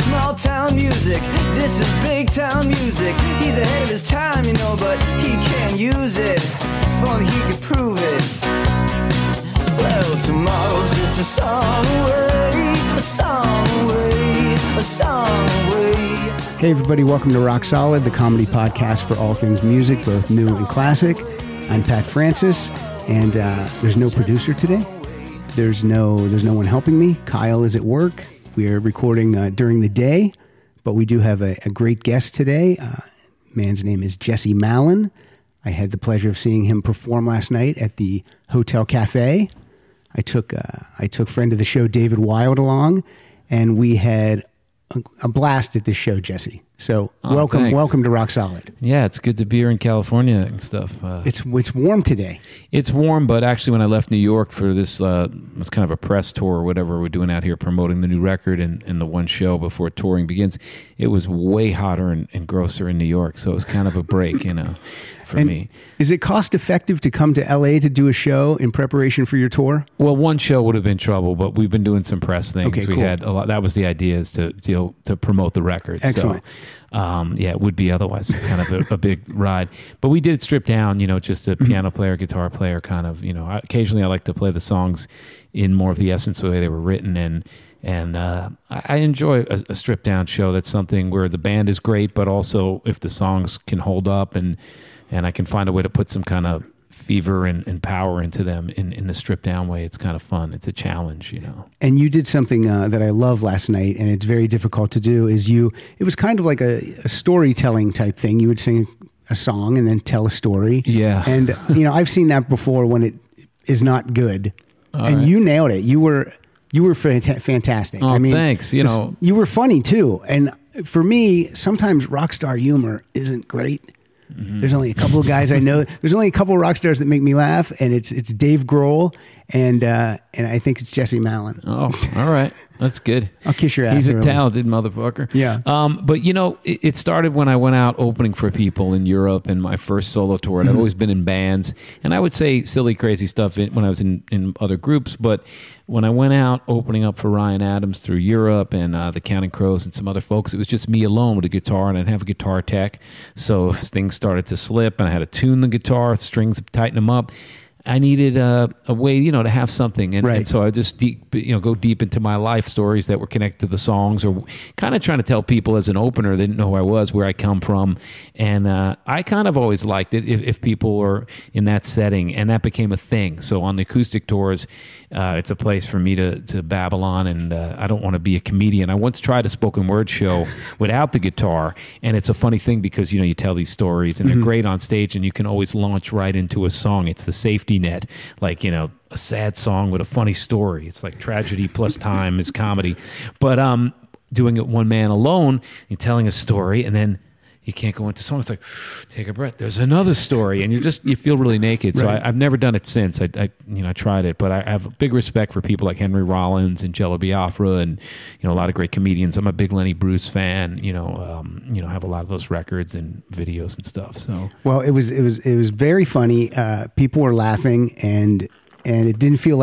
small town music. This is big town music. He's ahead of his time, you know, but he can't use it. If only he could prove it. Well, tomorrow's just a song away, a song away, a song away. Hey everybody, welcome to Rock Solid, the comedy podcast for all things music, both new and classic. I'm Pat Francis, and there's no producer today. There's no one helping me. Kyle is at work. We are recording during the day, but we do have a great guest today. Man's name is Jesse Malin. I had the pleasure of seeing him perform last night at the Hotel Cafe. I took friend of the show David Wild along, and we had a blast at this show, Jesse. So welcome to Rock Solid. Yeah, it's good to be here in California and stuff. It's warm today. It's warm, but actually when I left New York for this, it was kind of a press tour or whatever we're doing out here promoting the new record and the one show before touring begins, it was way hotter and grosser in New York. So it was kind of a break, for me. Is it cost effective to come to LA to do a show in preparation for your tour? Well, one show would have been trouble, but we've been doing some press things. Okay, we cool. had a lot. That was the idea, is to promote the record. Excellent. So, it would be otherwise kind of a big ride. But we did strip down, just a piano player, guitar player kind of, occasionally I like to play the songs in more of the essence of the way they were written. And I enjoy a stripped down show. That's something where the band is great, but also if the songs can hold up and I can find a way to put some kind of fever and power into them in the stripped down way, it's kind of fun. It's a challenge, And you did something that I love last night, and it's very difficult to do, it was kind of like a storytelling type thing. You would sing a song and then tell a story. Yeah. And, I've seen that before when it is not good. And right. You nailed it. You were fantastic. Oh, thanks. You were funny too. And for me, sometimes rock star humor isn't great. Mm-hmm. There's only a couple of guys I know. There's only a couple of rock stars that make me laugh, and it's Dave Grohl and I think it's Jesse Malin. Oh, all right, that's good. I'll kiss your ass. He's a early. talented motherfucker. Yeah. But it started when I went out opening for people in Europe in my first solo tour, and I'd always been in bands, and I would say silly, crazy stuff when I was in other groups, but when I went out opening up for Ryan Adams through Europe and the Counting Crows and some other folks, it was just me alone with a guitar, and I'd have a guitar tech. So if things started to slip and I had to tune the guitar, strings, tighten them up, I needed a way, to have something. And so I just go deep into my life stories that were connected to the songs, or kind of trying to tell people as an opener, they didn't know who I was, where I come from. And I kind of always liked it if people were in that setting, and that became a thing. So on the acoustic tours, it's a place for me to babble on, and I don't want to be a comedian. I once tried a spoken word show without the guitar, and it's a funny thing because, you tell these stories, and they're great on stage, and you can always launch right into a song. It's the safety net, like, a sad song with a funny story. It's like tragedy plus time is comedy. But doing it one man alone and telling a story, and then you can't go into song. It's like, take a breath. There's another story, and you feel really naked. So I've never done it since. I tried it, but I have a big respect for people like Henry Rollins and Jello Biafra, and a lot of great comedians. I'm a big Lenny Bruce fan. Have a lot of those records and videos and stuff. So it was very funny. People were laughing, and it didn't feel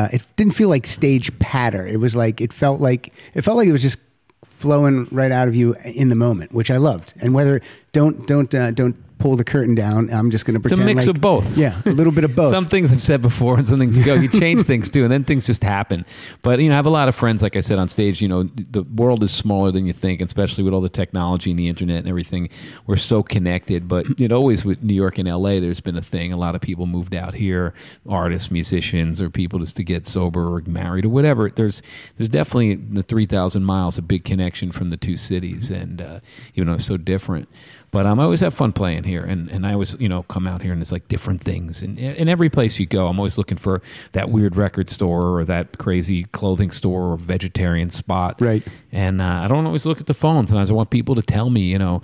like stage patter. It was like it felt like it was just flowing right out of you in the moment, which I loved. And whether don't pull the curtain down, I'm just going to pretend it's a mix of both. Yeah, a little bit of both. Some things I've said before, and some things go. You change things too, and then things just happen. But I have a lot of friends, like I said on stage. The world is smaller than you think, especially with all the technology and the internet and everything. We're so connected. But always with New York and LA, there's been a thing. A lot of people moved out here, artists, musicians, or people just to get sober or married or whatever. There's definitely in the 3,000 miles a big connection from the two cities, and even though it's so different. But I always have fun playing here, and I always, come out here and it's like different things. And in every place you go, I'm always looking for that weird record store or that crazy clothing store or vegetarian spot. Right. And I don't always look at the phone. Sometimes I want people to tell me, or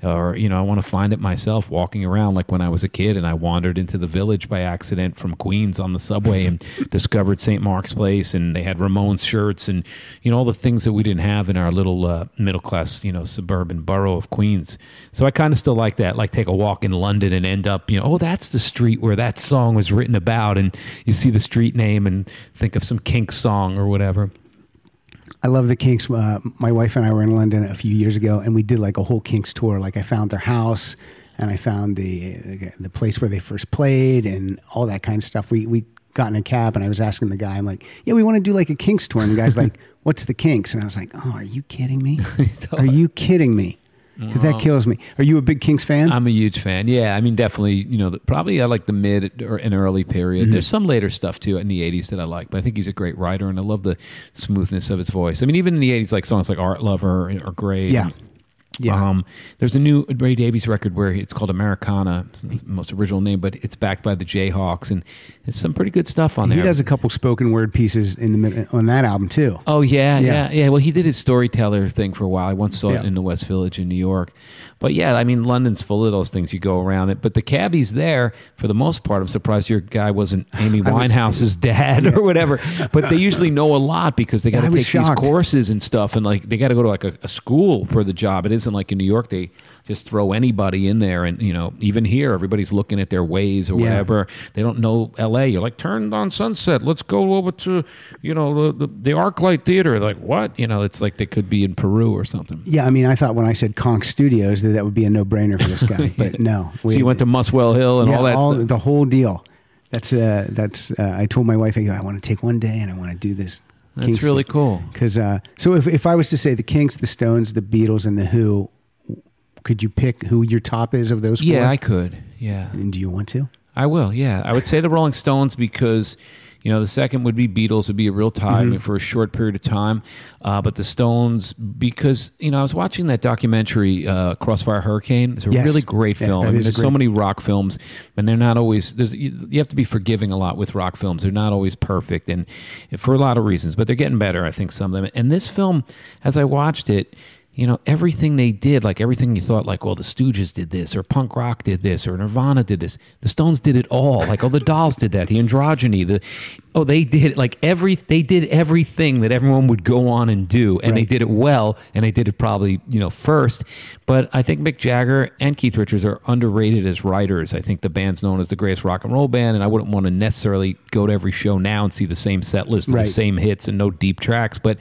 I want to find it myself walking around, like when I was a kid and I wandered into the Village by accident from Queens on the subway and discovered St. Mark's Place, and they had Ramones shirts and, all the things that we didn't have in our little middle-class, suburban borough of Queens. So I kind of still like that, like take a walk in London and end up, that's the street where that song was written about, and you see the street name and think of some Kinks song or whatever. I love the Kinks. My wife and I were in London a few years ago, and we did like a whole Kinks tour. Like I found their house, and I found the place where they first played, and all that kind of stuff. We got in a cab, and I was asking the guy, I'm like, "Yeah, we want to do like a Kinks tour." And the guy's like, "What's the Kinks?" And I was like, "Oh, are you kidding me? Are you kidding me?" Because that kills me. Are you a big Kinks fan? I'm a huge fan. Yeah, I mean, definitely. Probably I like the mid or an early period. There's some later stuff too in the '80s that I like, but I think he's a great writer, and I love the smoothness of his voice. I mean, even in the '80s, like songs like "Art Lover" are great. Yeah. Yeah. There's a new Ray Davies record where it's called Americana. It's the most original name, but it's backed by the Jayhawks, and it's some pretty good stuff on there. He does a couple spoken word pieces on that album too. Oh yeah. Well, he did his storyteller thing for a while. I once saw it in the West Village in New York. But yeah, I mean, London's full of those things. You go around it. But the cabbies there, for the most part, I'm surprised your guy wasn't Amy Winehouse's dad or whatever. But they usually know a lot because they got to take these courses and stuff. And like they got to go to like a school for the job. It isn't like in New York, they just throw anybody in there. And, even here, everybody's looking at their ways or whatever. They don't know L.A. You're like, turn on Sunset. Let's go over to, the ArcLight Theater. Like, what? It's like they could be in Peru or something. Yeah, I mean, I thought when I said Conch Studios that would be a no-brainer for this guy. But no. So you went to Muswell Hill and all that stuff? The whole deal. I told my wife, I want to take one day and I want to do this. That's Kinks really thing. cool. Because so if I was to say the Kinks, the Stones, the Beatles, and the Who, could you pick who your top is of those four? Yeah, I could. Yeah. And do you want to? I will, yeah. I would say the Rolling Stones because, the second would be Beatles. Would be a real tie for a short period of time. But the Stones, because, I was watching that documentary, Crossfire Hurricane. It's a really great film. There's so many rock films, and they're not always, you have to be forgiving a lot with rock films. They're not always perfect, and for a lot of reasons. But they're getting better, I think, some of them. And this film, as I watched it, everything they did, like everything you thought, like, well, the Stooges did this, or punk rock did this, or Nirvana did this. The Stones did it all. Like, the Dolls did that. The Androgyny. They did they did everything that everyone would go on and do, and they did it well, and they did it probably, first. But I think Mick Jagger and Keith Richards are underrated as writers. I think the band's known as the greatest rock and roll band, and I wouldn't want to necessarily go to every show now and see the same set list, the same hits, and no deep tracks. But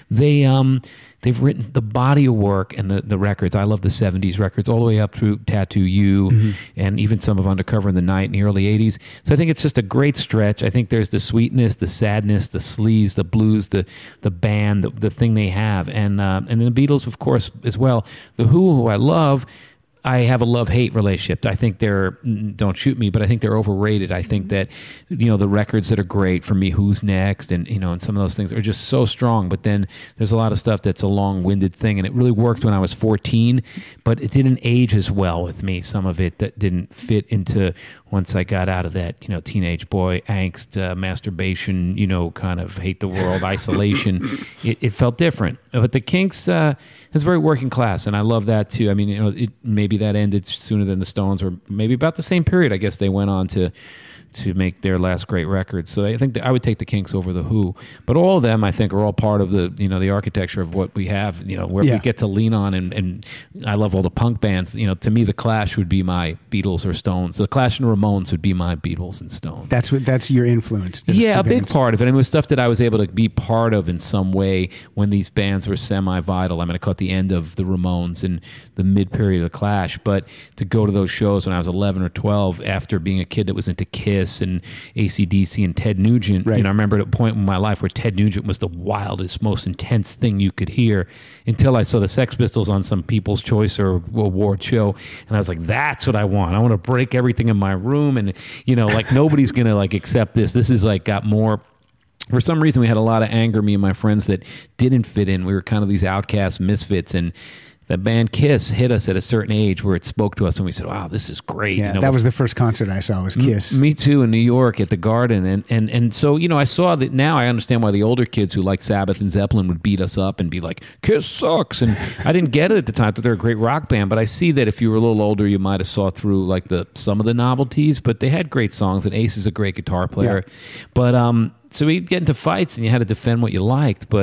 they've written the body of work and the records. I love the 70s records all the way up through Tattoo You and even some of Undercover in the Night in the early 80s. So I think it's just a great stretch. I think there's the sweetness, the sadness, the sleaze, the blues, the band, the thing they have. And then the Beatles, of course, as well. The Who I love, I have a love-hate relationship. I think don't shoot me, but I think they're overrated. I think that, the records that are great for me, Who's Next, and, and some of those things are just so strong. But then there's a lot of stuff that's a long-winded thing, and it really worked when I was 14, but it didn't age as well with me. Some of it that didn't fit into once I got out of that, teenage boy angst, masturbation, kind of hate the world, isolation. It felt different. But the Kinks is very working class, and I love that too. I mean, maybe that ended sooner than the Stones, or maybe about the same period. I guess they went on to make their last great record. So I think I would take the Kinks over the Who. But all of them, I think, are all part of the the architecture of what we have. Where we get to lean on, and I love all the punk bands. To me, the Clash would be my Beatles or Stones. The Clash and the Ramones would be my Beatles and Stones. That's your influence. Yeah, a big part of it. And it was stuff that I was able to be part of in some way when these bands were semi-vital. I caught the end of the Ramones and the mid-period of the Clash. But to go to those shows when I was 11 or 12, after being a kid that was into Kiss and AC/DC and Ted Nugent, I remember at a point in my life where Ted Nugent was the wildest, most intense thing you could hear, until I saw the Sex Pistols on some People's Choice or award show, and I was like, that's what I want. I want to break everything in my room, and like nobody's gonna accept this. This is got more. For some reason, we had a lot of anger, me and my friends, that didn't fit in. We were kind of these outcast misfits, and the band Kiss hit us at a certain age where it spoke to us, and we said, wow, this is great. Yeah, that was the first concert I saw, was Kiss. Me too, in New York at the Garden. And so, I saw that. Now I understand why the older kids who liked Sabbath and Zeppelin would beat us up and be like, Kiss sucks. And I didn't get it at the time. I thought they were a great rock band, but I see that if you were a little older, you might have saw through some of the novelties, but they had great songs, and Ace is a great guitar player. Yeah. But so we'd get into fights, and you had to defend what you liked. But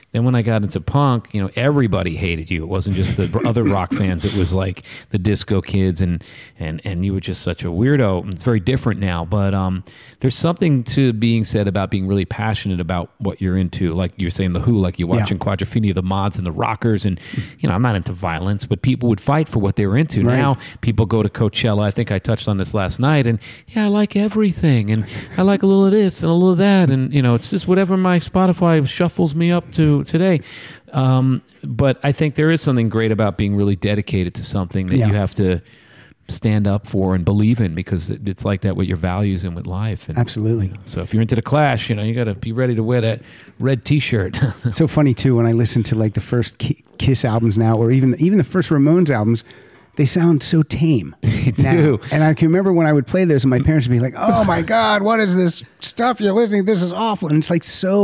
then when I got into punk, you know, everybody hated you. It wasn't just the other rock fans. It was like the disco kids, and you were just such a weirdo. It's very different now, but there's something to being said about being really passionate about what you're into. Like you're saying, The Who, like you're watching Quadrophenia, the Mods, and the Rockers, and you know, I'm not into violence, but people would fight for what they were into. Right. Now people go to Coachella. I think I touched on this last night, and yeah, I like everything, and I like a little of this and a little of that, and you know, it's just whatever my Spotify shuffles me up to today. But I think there is something great about being really dedicated to something that you have to stand up for and believe in, because it's like that with your values and with life. And, Absolutely. you know, so if you're into the Clash, you know, you got to be ready to wear that red T-shirt. It's so funny too when I listen to like the first Kiss albums now, or even the first Ramones albums. They sound so tame. They now. do. And I can remember when I would play those and my parents would be like, oh my God, what is this stuff you're listening to? This is awful. And it's like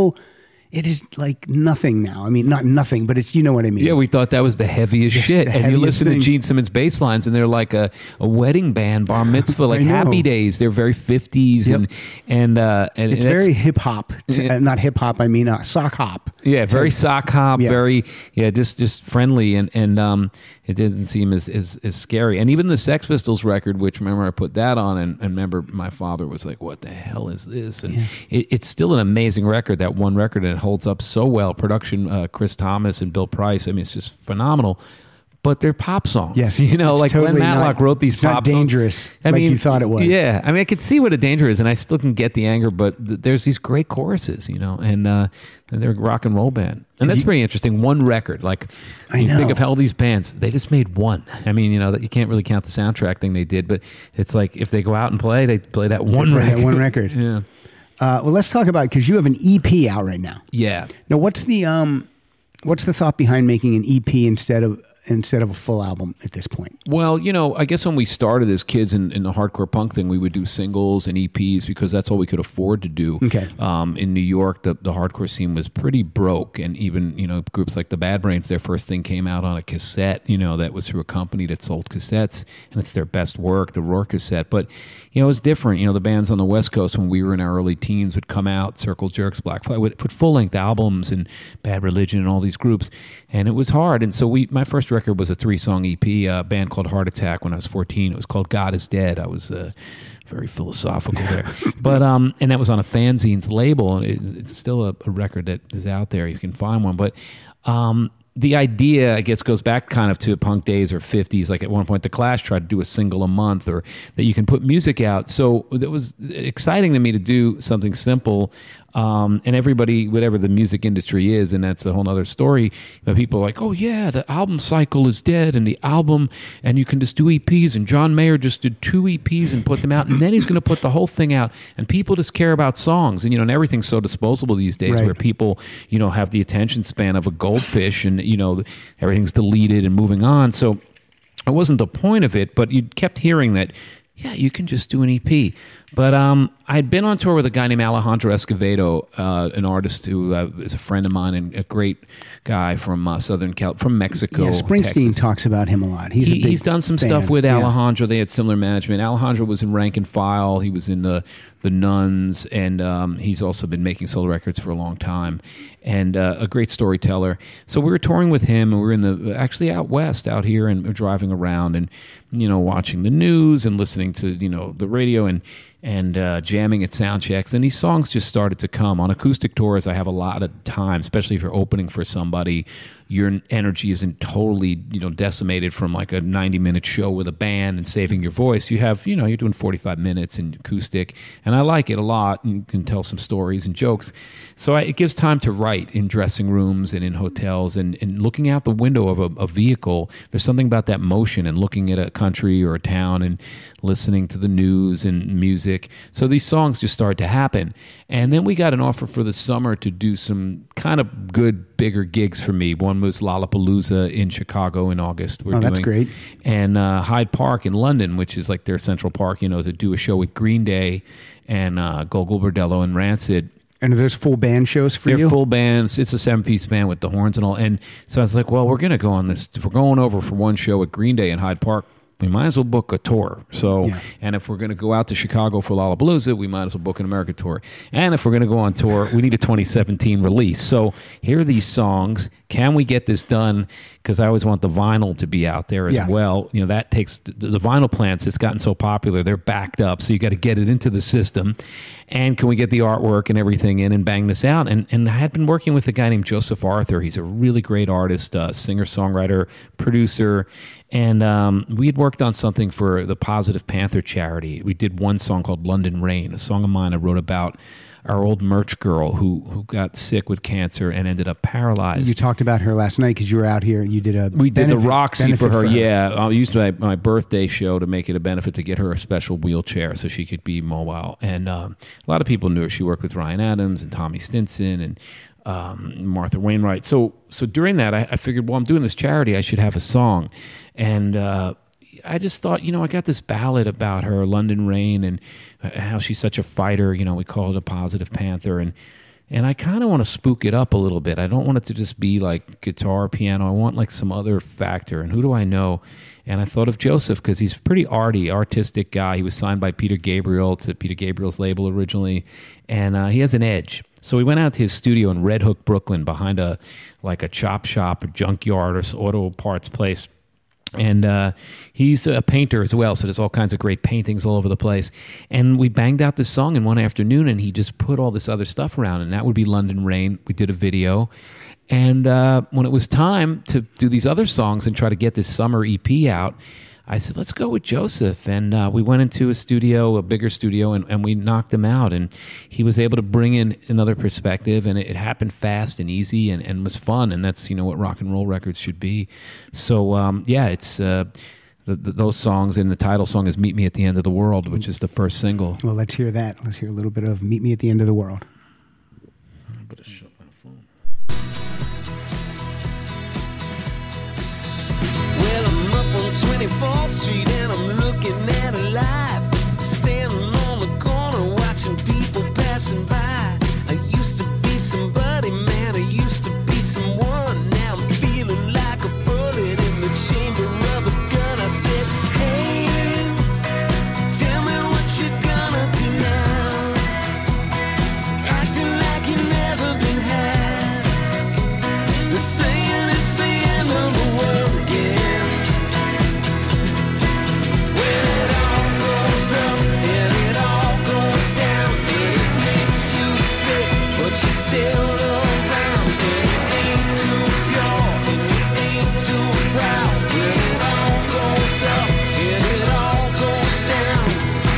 it is like nothing now. I mean, not nothing, but it's, you know what I mean? Yeah, we thought that was the heaviest shit. And you listen to Gene Simmons bass lines, and they're like a wedding band, bar mitzvah, like Happy Days. They're very 50s. Yep. And it's very hip hop. Not hip hop, I mean sock hop. Yeah, very sock hop, very just friendly, and it doesn't seem as scary. And even the Sex Pistols record, which remember I put that on, and remember my father was like, "What the hell is this?" And it's still an amazing record. That one record, and it holds up so well. Production, Chris Thomas and Bill Price. I mean, it's just phenomenal. But they're pop songs. Yes, you know, like totally Glenn Matlock wrote these pop songs. It's not dangerous songs. like you thought it was. Yeah, I mean, I could see what a danger is, and I still can get the anger, but there's these great choruses, you know, and they're a rock and roll band. And that's pretty interesting. One record, like, you think of all these bands, they just made one. I mean, you know, that you can't really count the soundtrack thing they did, but it's like if they go out and play, they play that one record. That one record. Yeah. Well, let's talk about, because you have an EP out right now. Yeah. Now, what's the thought behind making an EP instead of a full album at this point? Well, you know, I guess when we started as kids in the hardcore punk thing, we would do singles and EPs because that's all we could afford to do. Okay. In New York, the hardcore scene was pretty broke, and even, you know, groups like the Bad Brains, their first thing came out on a cassette, you know, that was through a company that sold cassettes, and it's their best work, the Roar cassette. But, you know, it was different. You know, the bands on the West Coast when we were in our early teens would come out, Circle Jerks, Black Flag, would put full-length albums, and Bad Religion and all these groups, and it was hard. And so my first record was a 3-song EP, a band called Heart Attack when I was 14. It was called God Is Dead. I was very philosophical there. But and that was on a fanzines label, and it's still a record that is out there. You can find one. But the idea, I guess, goes back kind of to punk days or 50s. Like at one point, The Clash tried to do a single a month, or that you can put music out. So it was exciting to me to do something simple. And everybody, whatever the music industry is, and that's a whole other story, but people are like, oh yeah, the album cycle is dead, and you can just do EPs, and John Mayer just did 2 EPs and put them out, and then he's going to put the whole thing out, and people just care about songs, and you know, and everything's so disposable these days, right, where people, you know, have the attention span of a goldfish, and you know, everything's deleted and moving on. So it wasn't the point of it, but you kept hearing that, yeah, you can just do an EP. But I'd been on tour with a guy named Alejandro Escovedo, an artist who is a friend of mine and a great guy from from Mexico. Yeah, Springsteen Texas. Talks about him a lot. He's done some fan. stuff with Alejandro. They had similar management. Alejandro was in Rank and File. He was in the Nuns, and he's also been making solo records for a long time, and a great storyteller. So we were touring with him, and we were actually out west, out here, and we're driving around, and you know, watching the news and listening to, you know, the radio and jamming at sound checks, and these songs just started to come. On acoustic tours, I have a lot of time, especially if you're opening for somebody. Your energy isn't totally, you know, decimated from like a 90-minute show with a band and saving your voice. You have, you know, you're doing 45 minutes in acoustic, and I like it a lot, and you can tell some stories and jokes. So it gives time to write in dressing rooms and in hotels, and looking out the window of a vehicle. There's something about that motion, and looking at a country or a town and listening to the news and music. So these songs just started to happen. And then we got an offer for the summer to do some kind of good, bigger gigs for me. One was Lollapalooza in Chicago in August. That's great. And Hyde Park in London, which is like their Central Park, you know, to do a show with Green Day and Gogol Bordello and Rancid. And are those full band shows for you? They're full bands. It's a 7-piece band with the horns and all. And so I was like, well, we're going to go on this. If we're going over for one show at Green Day in Hyde Park, we might as well book a tour. So, Yeah. and if we're going to go out to Chicago for Lollapalooza, we might as well book an America tour. And if we're going to go on tour, we need a 2017 release. So here are these songs. Can we get this done? Because I always want the vinyl to be out there as Yeah. well. You know, that takes the vinyl plants. It's gotten so popular; they're backed up. So you got to get it into the system. And can we get the artwork and everything in and bang this out? And I had been working with a guy named Joseph Arthur. He's a really great artist, singer, songwriter, producer. And we had worked on something for the Positive Panther charity. We did one song called London Rain, a song of mine I wrote about our old merch girl who got sick with cancer and ended up paralyzed. You talked about her last night because you were out here. You did a We did the Roxy for her. benefit Yeah, I used my birthday show to make it a benefit to get her a special wheelchair so she could be mobile. And a lot of people knew her. She worked with Ryan Adams and Tommy Stinson and Martha Wainwright. So during that, I figured, well, I'm doing this charity. I should have a song. And I just thought, I got this ballad about her, London Rain, and how she's such a fighter. We call it a Positive Panther. And I kind of want to spook it up a little bit. I don't want it to just be like guitar, piano. I want like some other factor. And who do I know? And I thought of Joseph because he's a pretty artistic guy. He was signed by Peter Gabriel to Peter Gabriel's label originally. And he has an edge. So we went out to his studio in Red Hook, Brooklyn, behind a chop shop, a junkyard, or auto parts place. And he's a painter as well, so there's all kinds of great paintings all over the place. And we banged out this song in one afternoon, and he just put all this other stuff around, and that would be London Rain. We did a video. And when it was time to do these other songs and try to get this summer EP out, I said, let's go with Joseph. And we went into a bigger studio, and we knocked him out. And he was able to bring in another perspective, and it happened fast and easy and was fun. And that's, what rock and roll records should be. So, it's those songs, and the title song is Meet Me at the End of the World, which is the first single. Well, let's hear that. Let's hear a little bit of Meet Me at the End of the World. I better shut my phone. Well, I'm up on 24th Street and I'm looking at a life. Standing on the corner watching people passing by. I used to be somebody, man, I used to be someone. Now I'm feeling like a bullet in the chamber of a gun. I said, hey, tell me what you're gonna do now. Acting like you never been had. They're saying it's the end of the world again. When it all goes up and it all goes down, and it makes you sick, but you're still around. And it ain't too pure, and it ain't too proud. When it all goes up and it all goes down,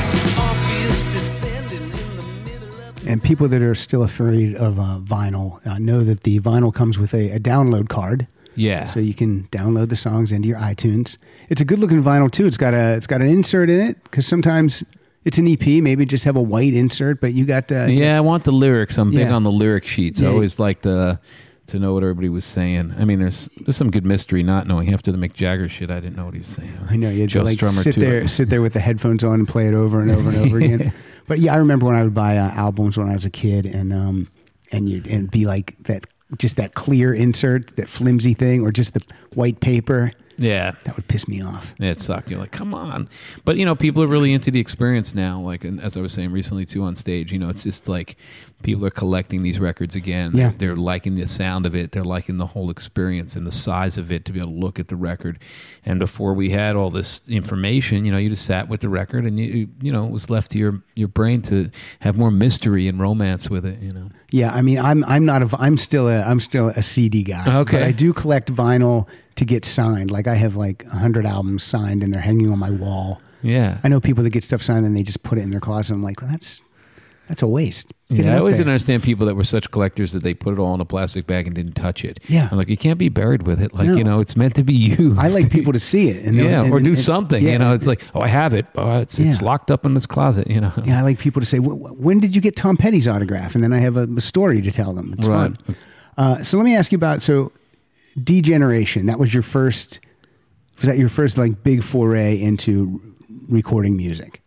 obvious descending in the middle of. And people that are still afraid of vinyl know that the vinyl comes with a download card. Yeah. So you can download the songs into your iTunes. It's a good looking vinyl too. It's got an insert in it because sometimes it's an EP. Maybe just have a white insert, but you got I want the lyrics. I'm big Yeah. on the lyric sheets. Yeah. I always like to know what everybody was saying. I mean, there's some good mystery not knowing. After the Mick Jagger shit, I didn't know what he was saying. I know you had Joe to like Strummer sit too. there with the headphones on and play it over and over and over again. But yeah, I remember when I would buy albums when I was a kid, and be like that clear insert, that flimsy thing, or just the white paper. Yeah. That would piss me off. It sucked. You're like, come on. But, people are really into the experience now. Like, and as I was saying recently, too, on stage, it's just like people are collecting these records again. Yeah. They're liking the sound of it. They're liking the whole experience and the size of it to be able to look at the record. And before we had all this information, you just sat with the record and, it was left to your brain to have more mystery and romance with it, Yeah, I mean, I'm still a CD guy. Okay. But I do collect vinyl to get signed. Like I have like 100 albums signed and they're hanging on my wall. Yeah. I know people that get stuff signed and they just put it in their closet. I'm like, well, that's a waste. Get it Yeah, I up always there. didn't understand people that were such collectors that they put it all in a plastic bag and didn't touch it. Yeah. I'm like, you can't be buried with it. Like, No. it's meant to be used. I like people to see it. And or do something. Yeah, It's like, oh, I have it. Oh, it's Yeah. locked up in this closet. Yeah, I like people to say, when did you get Tom Petty's autograph? And then I have a story to tell them. It's Right. fun. So let me ask you about, D-Generation, that was your first like big foray into recording music?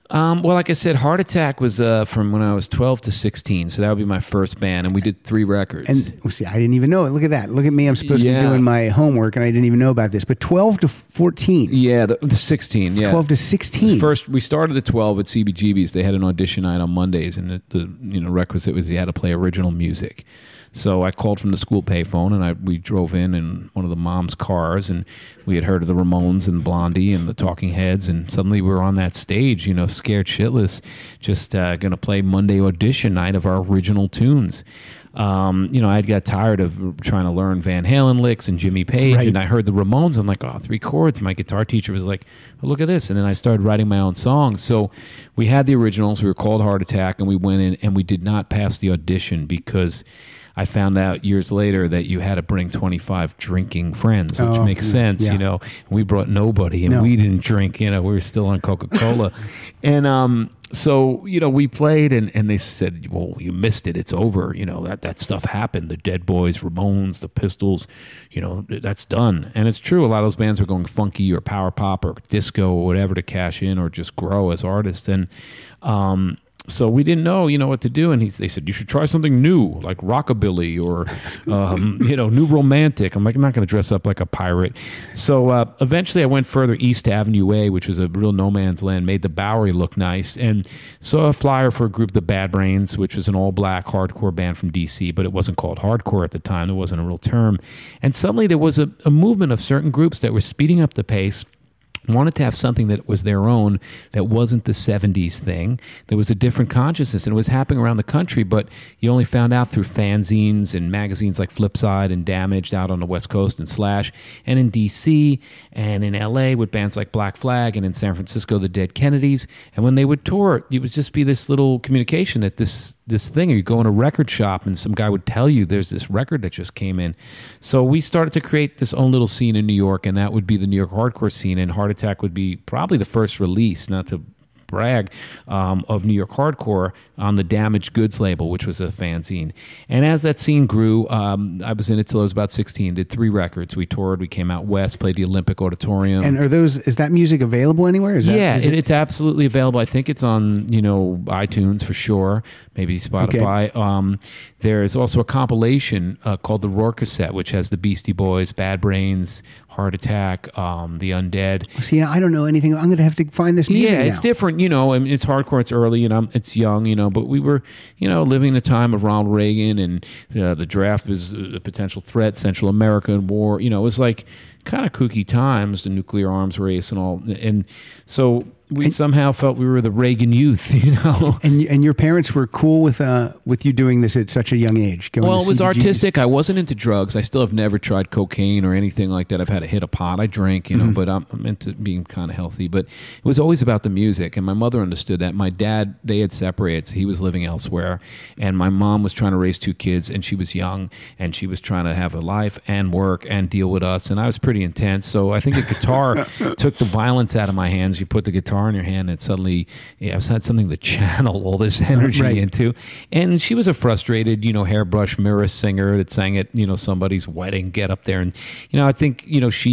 Well, like I said, Heart Attack was from when I was 12 to 16, so that would be my first band, and we did 3 records. And see, I didn't even know it. Look at that. Look at me. I'm supposed to be doing my homework, and I didn't even know about this. But 12 to 14. Yeah, the 16. Yeah, 12 to 16. First, we started at 12 at CBGB's. They had an audition night on Mondays, and the requisite was you had to play original music. So I called from the school payphone, and we drove in one of the mom's cars, and we had heard of the Ramones and Blondie and the Talking Heads, and suddenly we were on that stage, scared shitless, just going to play Monday audition night of our original tunes. I got tired of trying to learn Van Halen licks and Jimmy Page, Right. and I heard the Ramones. I'm like, 3 chords. My guitar teacher was like, well, look at this. And then I started writing my own songs. So we had the originals. We were called Heart Attack, and we went in, and we did not pass the audition because I found out years later that you had to bring 25 drinking friends, which makes sense, yeah. We brought nobody, and No. we didn't drink, we were still on Coca-Cola. And so, we played, and they said, well, you missed it. It's over. That stuff happened. The Dead Boys, Ramones, the Pistols, that's done. And it's true. A lot of those bands were going funky or power pop or disco or whatever to cash in or just grow as artists. And so we didn't know, what to do. And they said, you should try something new, like rockabilly or, new romantic. I'm like, I'm not going to dress up like a pirate. So eventually I went further east to Avenue A, which was a real no man's land, made the Bowery look nice, and saw a flyer for a group, the Bad Brains, which was an all-black hardcore band from D.C., but it wasn't called hardcore at the time. It wasn't a real term. And suddenly there was a movement of certain groups that were speeding up the pace, wanted to have something that was their own, that wasn't the 70s thing. There was a different consciousness, and it was happening around the country, but you only found out through fanzines and magazines like Flipside and Damaged out on the West Coast and Slash, and in D.C. and in L.A. with bands like Black Flag, and in San Francisco, the Dead Kennedys. And when they would tour, it would just be this little communication that this thing, or you go in a record shop and some guy would tell you there's this record that just came in. So we started to create this own little scene in New York, and that would be the New York hardcore scene, and Heart Attack would be probably the first release, not to brag, of New York hardcore on the Damaged Goods label, which was a fanzine. And as that scene grew, I was in it till I was about 16, did 3 records. We toured, we came out west, played the Olympic Auditorium. And is that music available anywhere? It's absolutely available. I think it's on, iTunes for sure, maybe Spotify. Okay. There's also a compilation called the Roar Cassette, which has the Beastie Boys, Bad Brains, Heart Attack, the Undead. See, I don't know anything. I'm going to have to find this music now. It's different, it's hardcore, it's early, it's young, but we were, living in a time of Ronald Reagan, and the draft was a potential threat, Central American war, it was like kind of kooky times, the nuclear arms race and all. And so we somehow felt we were the Reagan youth, And your parents were cool with you doing this at such a young age? Well, it was artistic. I wasn't into drugs. I still have never tried cocaine or anything like that. I've had to hit a pot. I drink, but I'm into being kind of healthy. But it was always about the music, and my mother understood that. My dad, they had separated, so he was living elsewhere, and my mom was trying to raise 2 kids, and she was young, and she was trying to have a life and work and deal with us, and I was pretty intense. So I think a guitar took the violence out of my hands. You put the guitar in your hand, and suddenly I had something to channel all this energy into. And she was a frustrated, hairbrush mirror singer that sang at, somebody's wedding, get up there. And, I think,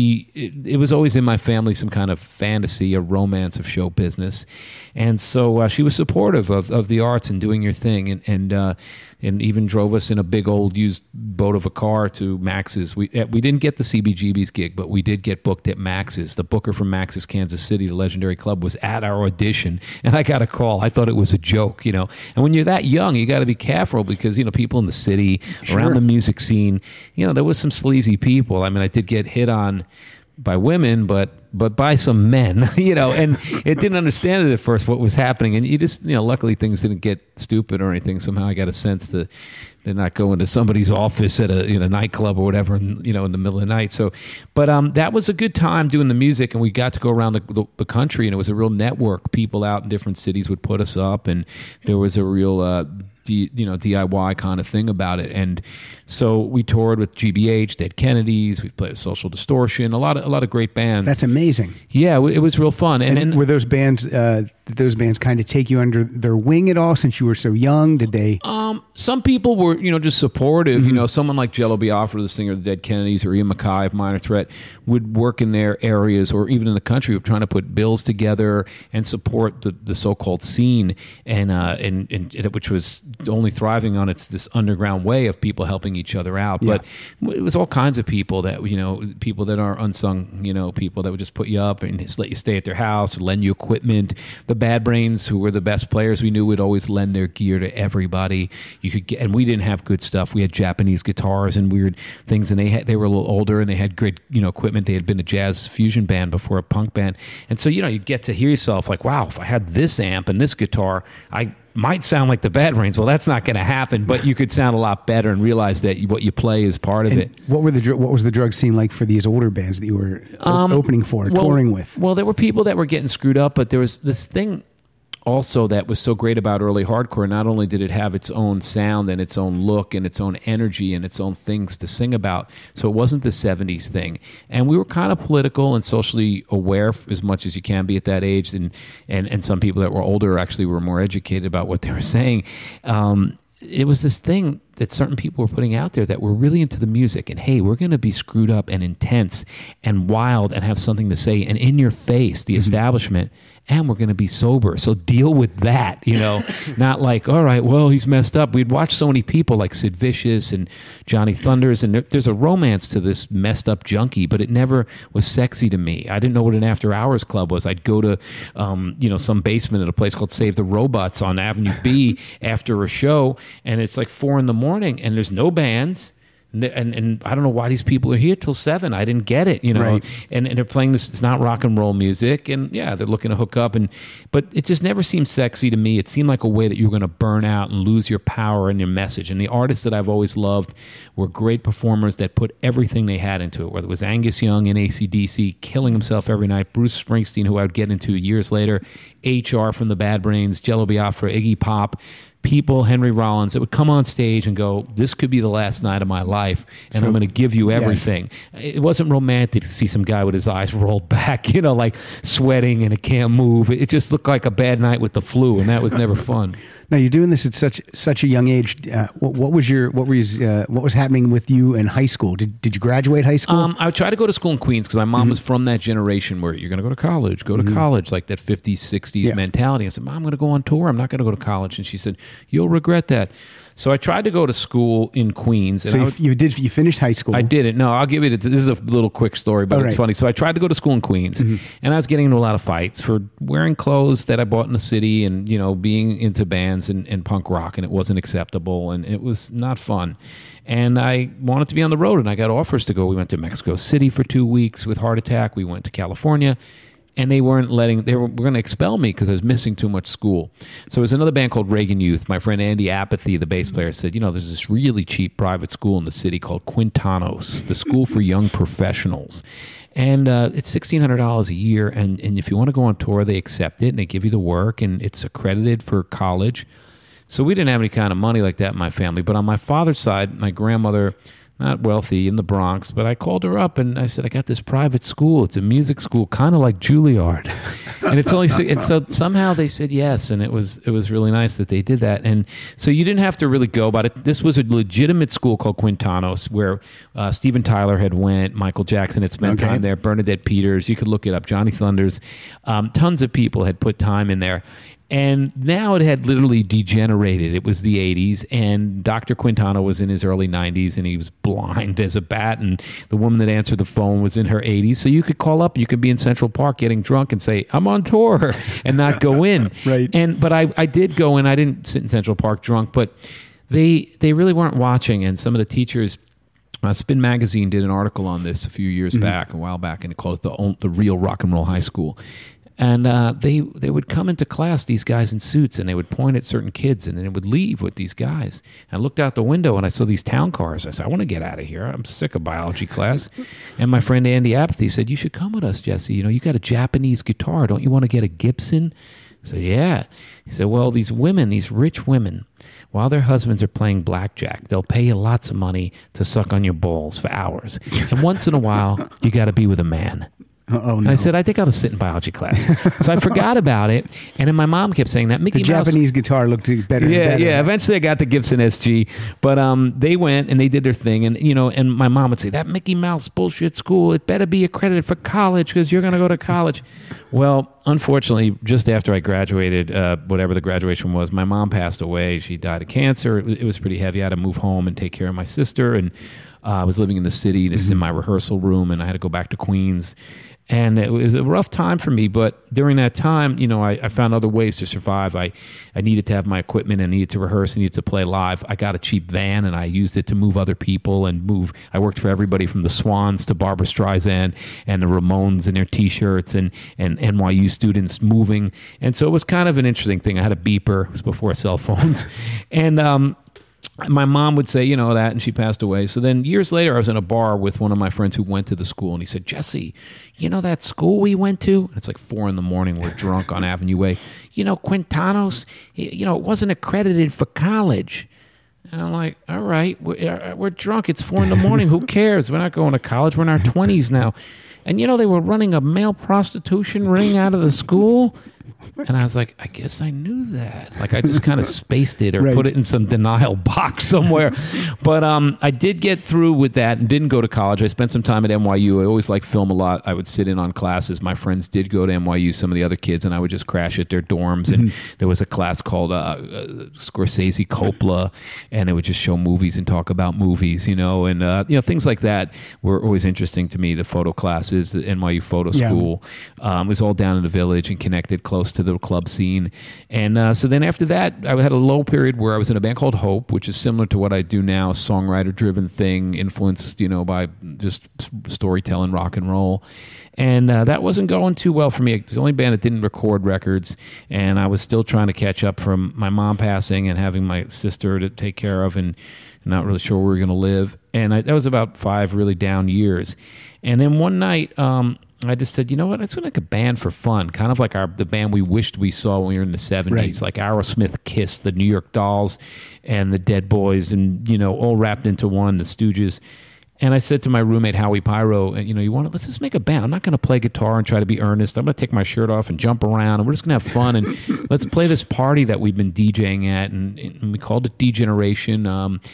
it was always in my family some kind of fantasy, a romance of show business. And so she was supportive of the arts and doing your thing, and even drove us in a big old used boat of a car to Max's. We didn't get the CBGB's gig, but we did get booked at Max's. The booker from Max's Kansas City, the legendary club, was at our audition, and I got a call. I thought it was a joke, And when you're that young, you got to be careful because, people in the city, around the music scene, there was some sleazy people. I mean, I did get hit on by women, but by some men, and it didn't understand it at first what was happening. And you just, luckily things didn't get stupid or anything. Somehow I got a sense that they're not going to somebody's office at a nightclub or whatever, in the middle of the night. So, but that was a good time doing the music, and we got to go around the country, and it was a real network. People out in different cities would put us up, and there was a real DIY kind of thing about it. And so we toured with GBH, Dead Kennedys. We played with Social Distortion, a lot of great bands. That's amazing. Yeah, it was real fun. And were those bands kind of take you under their wing at all since you were so young? Did they? Some people were, just supportive. Someone like Jello Biafra, the singer of the Dead Kennedys, or Ian MacKaye of Minor Threat, would work in their areas or even in the country, trying to put bills together and support the so-called scene, and which was only thriving on this underground way of people helping each other out. Yeah. But it was all kinds of people that people that are unsung, people that would just put you up and just let you stay at their house, lend you equipment. The Bad Brains, who were the best players we knew, would always lend their gear to everybody. You could get, and we didn't have good stuff. We had Japanese guitars and weird things, and they were a little older and they had great equipment. They had been a jazz fusion band before a punk band, and so you get to hear yourself like, wow, if I had this amp and this guitar, I might sound like the Bad Brains. Well, that's not going to happen, but you could sound a lot better and realize that what you play is part of it. What was the drug scene like for these older bands that you were opening for, touring with? Well, there were people that were getting screwed up, but there was this thing also that was so great about early hardcore. Not only did it have its own sound and its own look and its own energy and its own things to sing about, so it wasn't the 70s thing. And we were kind of political and socially aware as much as you can be at that age, and some people that were older actually were more educated about what they were saying. It was this thing that certain people were putting out there that were really into the music, and hey, we're going to be screwed up and intense and wild and have something to say and in your face, the establishment, and we're going to be sober. So deal with that, not like, all right, well, he's messed up. We'd watch so many people like Sid Vicious and Johnny Thunders, and there's a romance to this messed up junkie, but it never was sexy to me. I didn't know what an after hours club was. I'd go to, some basement at a place called Save the Robots on Avenue B after a show, and it's like 4 a.m, and there's no bands. And I don't know why these people are here till 7. I didn't get it, Right. And they're playing this. It's not rock and roll music, and yeah, they're looking to hook up, but it just never seemed sexy to me. It seemed like a way that you were going to burn out and lose your power and your message. And the artists that I've always loved were great performers that put everything they had into it. Whether it was Angus Young in AC/DC killing himself every night, Bruce Springsteen, who I would get into years later, HR from the Bad Brains, Jello Biafra, Iggy Pop. People, Henry Rollins, that would come on stage and go, this could be the last night of my life, and I'm going to give you everything. Yes. It wasn't romantic to see some guy with his eyes rolled back, like sweating and it can't move. It just looked like a bad night with the flu, and that was never fun. Now you're doing this at such a young age. What was happening with you in high school? Did you graduate high school? I tried to go to school in Queens because my mom was from that generation where you're going to go to college, college, like that 50s, 60s mentality. I said, Mom, I'm going to go on tour. I'm not going to go to college. And she said, you'll regret that. So I tried to go to school in Queens. And so you finished high school? I didn't. No, I'll give it. This is a little quick story, but it's funny. So I tried to go to school in Queens, and I was getting into a lot of fights for wearing clothes that I bought in the city and, being into bands and punk rock, and it wasn't acceptable, and it was not fun. And I wanted to be on the road, and I got offers to go. We went to Mexico City for 2 weeks with Heart Attack. We went to California. And they were going to expel me because I was missing too much school. So it was another band called Reagan Youth. My friend Andy Apathy, the bass player, said, there's this really cheap private school in the city called Quintanos, the School for Young Professionals. And it's $1,600 a year. And if you want to go on tour, they accept it and they give you the work, and it's accredited for college. So we didn't have any kind of money like that in my family. But on my father's side, my grandmother, not wealthy, in the Bronx, but I called her up and I said, I got this private school. It's a music school, kind of like Juilliard. And it's only, and so somehow they said yes. And it was really nice that they did that. And so you didn't have to really go about it. This was a legitimate school called Quintanos where Steven Tyler had went, Michael Jackson had spent time there, Bernadette Peters, you could look it up, Johnny Thunders. Tons of people had put time in there. And now it had literally degenerated. It was the 80s, and Dr. Quintano was in his early 90s, and he was blind as a bat, and the woman that answered the phone was in her 80s. So you could call up, you could be in Central Park getting drunk and say, I'm on tour, and not go in. Right. But I did go in. I didn't sit in Central Park drunk, but they really weren't watching, and some of the teachers... Spin Magazine did an article on this a while back, and it called it the Real Rock and Roll High School. And they would come into class, these guys in suits, and they would point at certain kids, and then they would leave with these guys. I looked out the window, and I saw these town cars. I said, I want to get out of here. I'm sick of biology class. And my friend Andy Apathy said, you should come with us, Jesse. You know, you got a Japanese guitar. Don't you want to get a Gibson? I said, yeah. He said, well, these women, these rich women, while their husbands are playing blackjack, they'll pay you lots of money to suck on your balls for hours. And once in a while, you got to be with a man. Oh, no. And I said, I think I'll sit in biology class. So I forgot about it. And then my mom kept saying that. Mickey the Mouse, Japanese guitar looked better and better. Yeah. Eventually I got the Gibson SG. But they went and they did their thing. And, you know, and my mom would say, that Mickey Mouse bullshit school, it better be accredited for college because you're going to go to college. Well, unfortunately, just after I graduated, whatever the graduation was, my mom passed away. She died of cancer. It was pretty heavy. I had to move home and take care of my sister. And I was living in the city. This is in my rehearsal room. And I had to go back to Queens. And it was a rough time for me, but during that time, you know, I found other ways to survive. I needed to have my equipment, I needed to rehearse, I needed to play live. I got a cheap van, and I used it to move other people and move. I worked for everybody from the Swans to Barbra Streisand and the Ramones and their T-shirts and NYU students moving. And so it was kind of an interesting thing. I had a beeper. It was before cell phones. And my mom would say, you know, that, and she passed away. So then years later, I was in a bar with one of my friends who went to the school, and he said, Jesse, you know that school we went to? It's like 4 a.m. We're drunk on Avenue Way. You know, Quintanos, you know, it wasn't accredited for college. And I'm like, all right, we're drunk. It's 4 a.m. Who cares? We're not going to college. We're in our 20s now. And, you know, they were running a male prostitution ring out of the school. And I was like, I guess I knew that. Like, I just kind of spaced it or put it in some denial box somewhere. But I did get through with that and didn't go to college. I spent some time at NYU. I always liked film a lot. I would sit in on classes. My friends did go to NYU, some of the other kids, and I would just crash at their dorms. And there was a class called Scorsese Coppola, and it would just show movies and talk about movies, you know. And, you know, things like that were always interesting to me. The photo classes, the NYU photo school. It was all down in the Village and connected close to the club scene. And so then after that, I had a low period where I was in a band called Hope, which is similar to what I do now, songwriter-driven thing, influenced, you know, by just storytelling, rock and roll. And that wasn't going too well for me. It was the only band that didn't record records, and I was still trying to catch up from my mom passing and having my sister to take care of and not really sure where we were going to live. And that was about 5 really down years. And then one night, I just said, you know what, let's do like a band for fun, kind of like the band we wished we saw when we were in the 70s, like Aerosmith, Kiss, the New York Dolls, and the Dead Boys, and, you know, all wrapped into one, the Stooges. And I said to my roommate, Howie Pyro, you know, let's just make a band. I'm not going to play guitar and try to be earnest. I'm going to take my shirt off and jump around, and we're just going to have fun. And let's play this party that we've been DJing at. And we called it Degeneration.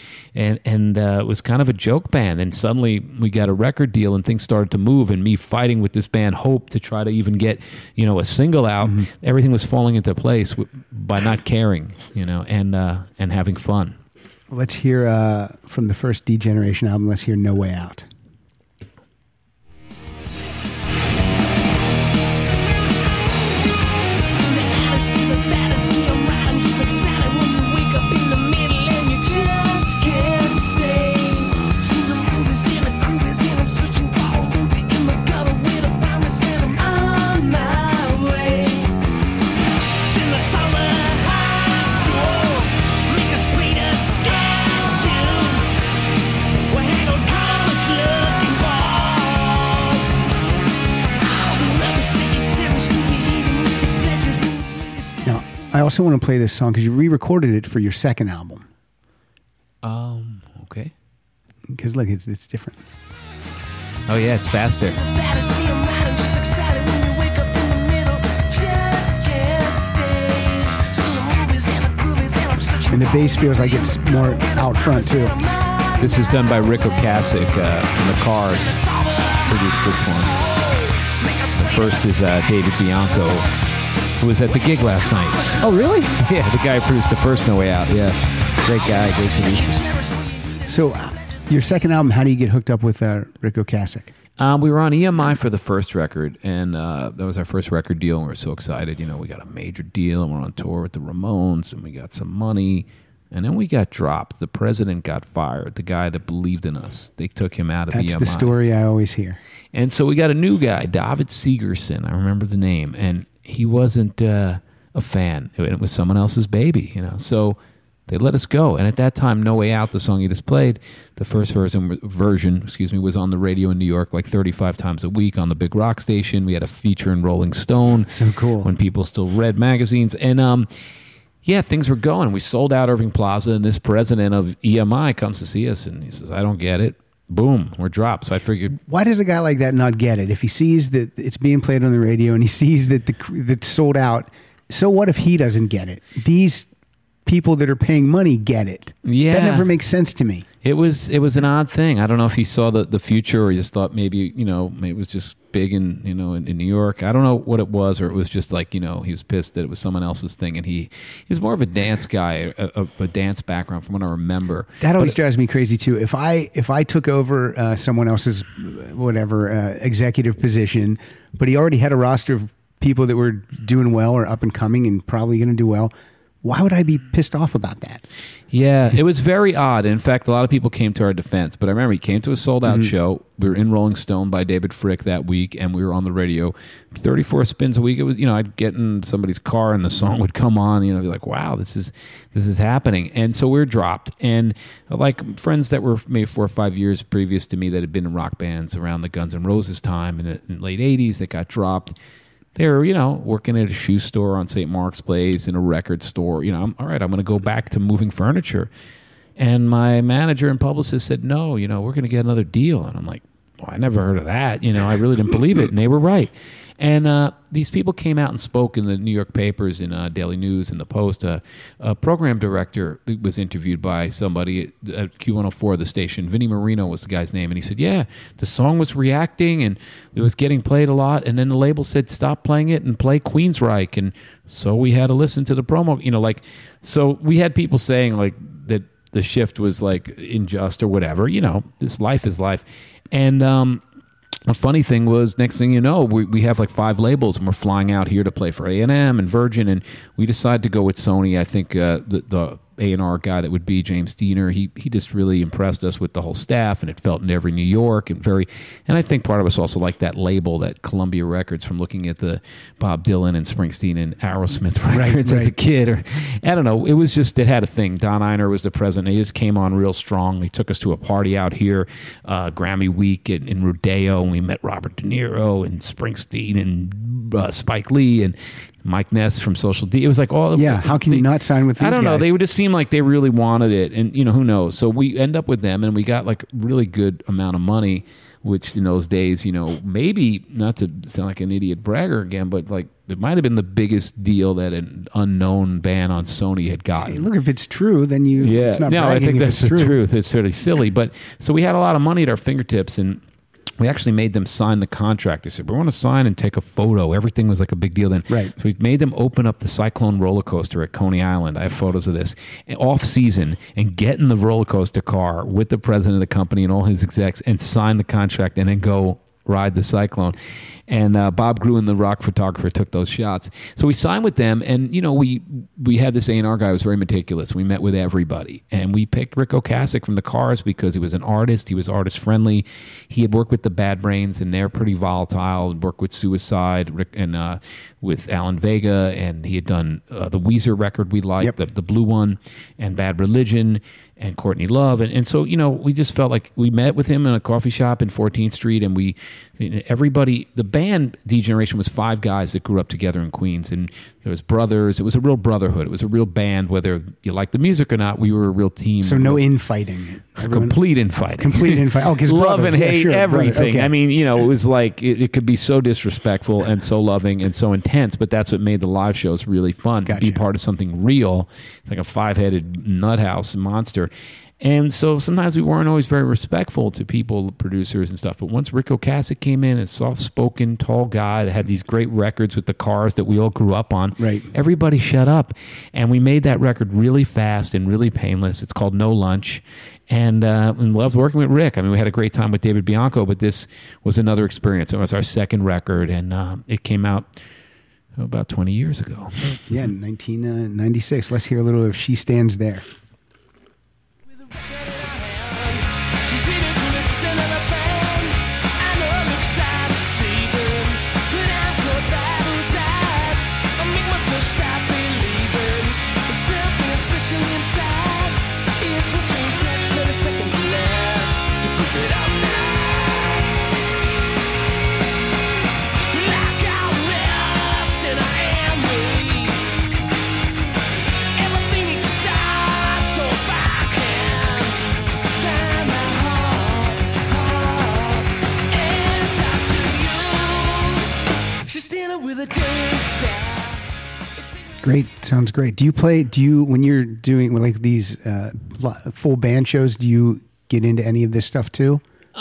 And it was kind of a joke band. And suddenly we got a record deal, and things started to move. And me fighting with this band, Hope, to try to even get, you know, a single out. Everything was falling into place by not caring, you know, and having fun. Let's hear from the first Degeneration album. Let's hear No Way Out. I also want to play this song because you re-recorded it for your second album. Okay. Because look, it's different. Oh yeah, it's faster. And the bass feels like it's more out front too. This is done by Rick Ocasek from the Cars. Produced this one. The first is David Bianco, who was at the gig last night. Oh, really? Yeah, the guy who produced the first No Way Out. Yeah, great guy, great producer. So, your second album, how do you get hooked up with Rick Ocasek? We were on EMI for the first record, and that was our first record deal, and we were so excited. You know, we got a major deal, and we're on tour with the Ramones, and we got some money, and then we got dropped. The president got fired, the guy that believed in us. They took him out of EMI. That's the story I always hear. And so we got a new guy, David Segerson. I remember the name. And he wasn't a fan. It was someone else's baby, you know. So they let us go. And at that time, No Way Out, the song you just played, the first version, was on the radio in New York like 35 times a week on the big rock station. We had a feature in Rolling Stone. So cool. When people still read magazines. And yeah, things were going. We sold out Irving Plaza, and this president of EMI comes to see us, and he says, I don't get it. Boom, we're dropped. So I figured, why does a guy like that not get it? If he sees that it's being played on the radio and he sees that that's sold out, so what if he doesn't get it? These people that are paying money get it. Yeah. That never makes sense to me. It was an odd thing. I don't know if he saw the future or he just thought maybe it was just big in New York. I don't know what it was, or it was just like, he was pissed that it was someone else's thing, and he was more of a dance guy, a dance background from what I remember. That always drives me crazy too. If I took over someone else's executive position, but he already had a roster of people that were doing well or up and coming and probably going to do well, why would I be pissed off about that? Yeah, it was very odd. In fact, a lot of people came to our defense. But I remember he came to a sold-out show. We were in Rolling Stone by David Frick that week, and we were on the radio 34 spins a week. It was, I'd get in somebody's car, and the song would come on. Be like, wow, this is happening. And so we were dropped. And like friends that were maybe 4 or 5 years previous to me that had been in rock bands around the Guns N' Roses time in the late 80s that got dropped. They were, working at a shoe store on St. Mark's Place, in a record store. I'm all right, I'm going to go back to moving furniture. And my manager and publicist said, no, we're going to get another deal. And I'm like, well, I never heard of that. I really didn't believe it. And they were right. And these people came out and spoke in the New York papers, in Daily News and the Post. A program director was interviewed by somebody at Q104, the station. Vinnie Marino was the guy's name. And he said, yeah, the song was reacting and it was getting played a lot. And then the label said, stop playing it and play Queensryche. And so we had to listen to the promo, so we had people saying like that the shift was like unjust or whatever. This life is life. And the funny thing was, next thing you know, we have like 5 labels, and we're flying out here to play for A&M and Virgin, and we decided to go with Sony. I think the A&R guy that would be James Diener, he just really impressed us with the whole staff, and it felt in every New York, and I think part of us also liked that label, that Columbia Records, from looking at the Bob Dylan and Springsteen and Aerosmith records as a kid, or I don't know, it had a thing. Don Iiner was the president. He just came on real strong. He took us to a party out here, Grammy Week in Rodeo, and we met Robert De Niro and Springsteen and Spike Lee and Mike Ness from Social D. It was like all. Yeah, how can you not sign with these guys? I don't know. They would just seem like they really wanted it, and who knows. So we end up with them, and we got like really good amount of money, which in those days, maybe, not to sound like an idiot bragger again, but like it might have been the biggest deal that an unknown band on Sony had gotten. Hey, look, if it's true, then it's not bragging. I think that's the true. truth. It's sort of silly, but so we had a lot of money at our fingertips, and we actually made them sign the contract. They said, we want to sign and take a photo. Everything was like a big deal then. Right. So we made them open up the Cyclone roller coaster at Coney Island. I have photos of this. Off season, and get in the roller coaster car with the president of the company and all his execs and sign the contract and then go ride the Cyclone. And Bob Gruen, the rock photographer, took those shots. So we signed with them, and we had this A&R guy who was very meticulous. We met with everybody, and we picked Rick Ocasek from the Cars because he was an artist. He was artist friendly. He had worked with the Bad Brains, and they're pretty volatile. Worked with Suicide, Rick, and with Alan Vega, and he had done the Weezer record we liked, the blue one, and Bad Religion, and Courtney Love. And so, we just felt like we met with him in a coffee shop in 14th Street, and everybody, the band D-Generation was 5 guys that grew up together in Queens, and it was brothers. It was a real brotherhood. It was a real band. Whether you liked the music or not, we were a real team. So no infighting. Complete infighting. Complete infighting. Oh, because love and hate, everything. Okay. I mean, it was like it could be so disrespectful and so loving and so intense, but that's what made the live shows really fun. Gotcha. To be part of something real. It's like a 5-headed nut house monster. And so sometimes we weren't always very respectful to people, producers and stuff. But once Rick Ocasek came in, a soft-spoken, tall guy that had these great records with the Cars that we all grew up on, everybody shut up. And we made that record really fast and really painless. It's called No Lunch. And loved working with Rick. I mean, we had a great time with David Bianco, but this was another experience. It was our second record, and it came out about 20 years ago. Yeah, 1996. Let's hear a little of She Stands There. passion inside is what's your test, 30 seconds less to prove it I'm not. Like I'm rest and I am weak. Everything needs to start, so if I can find my heart and talk to you. She's standing with a dirty style. Great. Sounds great. When you're doing like these full band shows, do you get into any of this stuff too?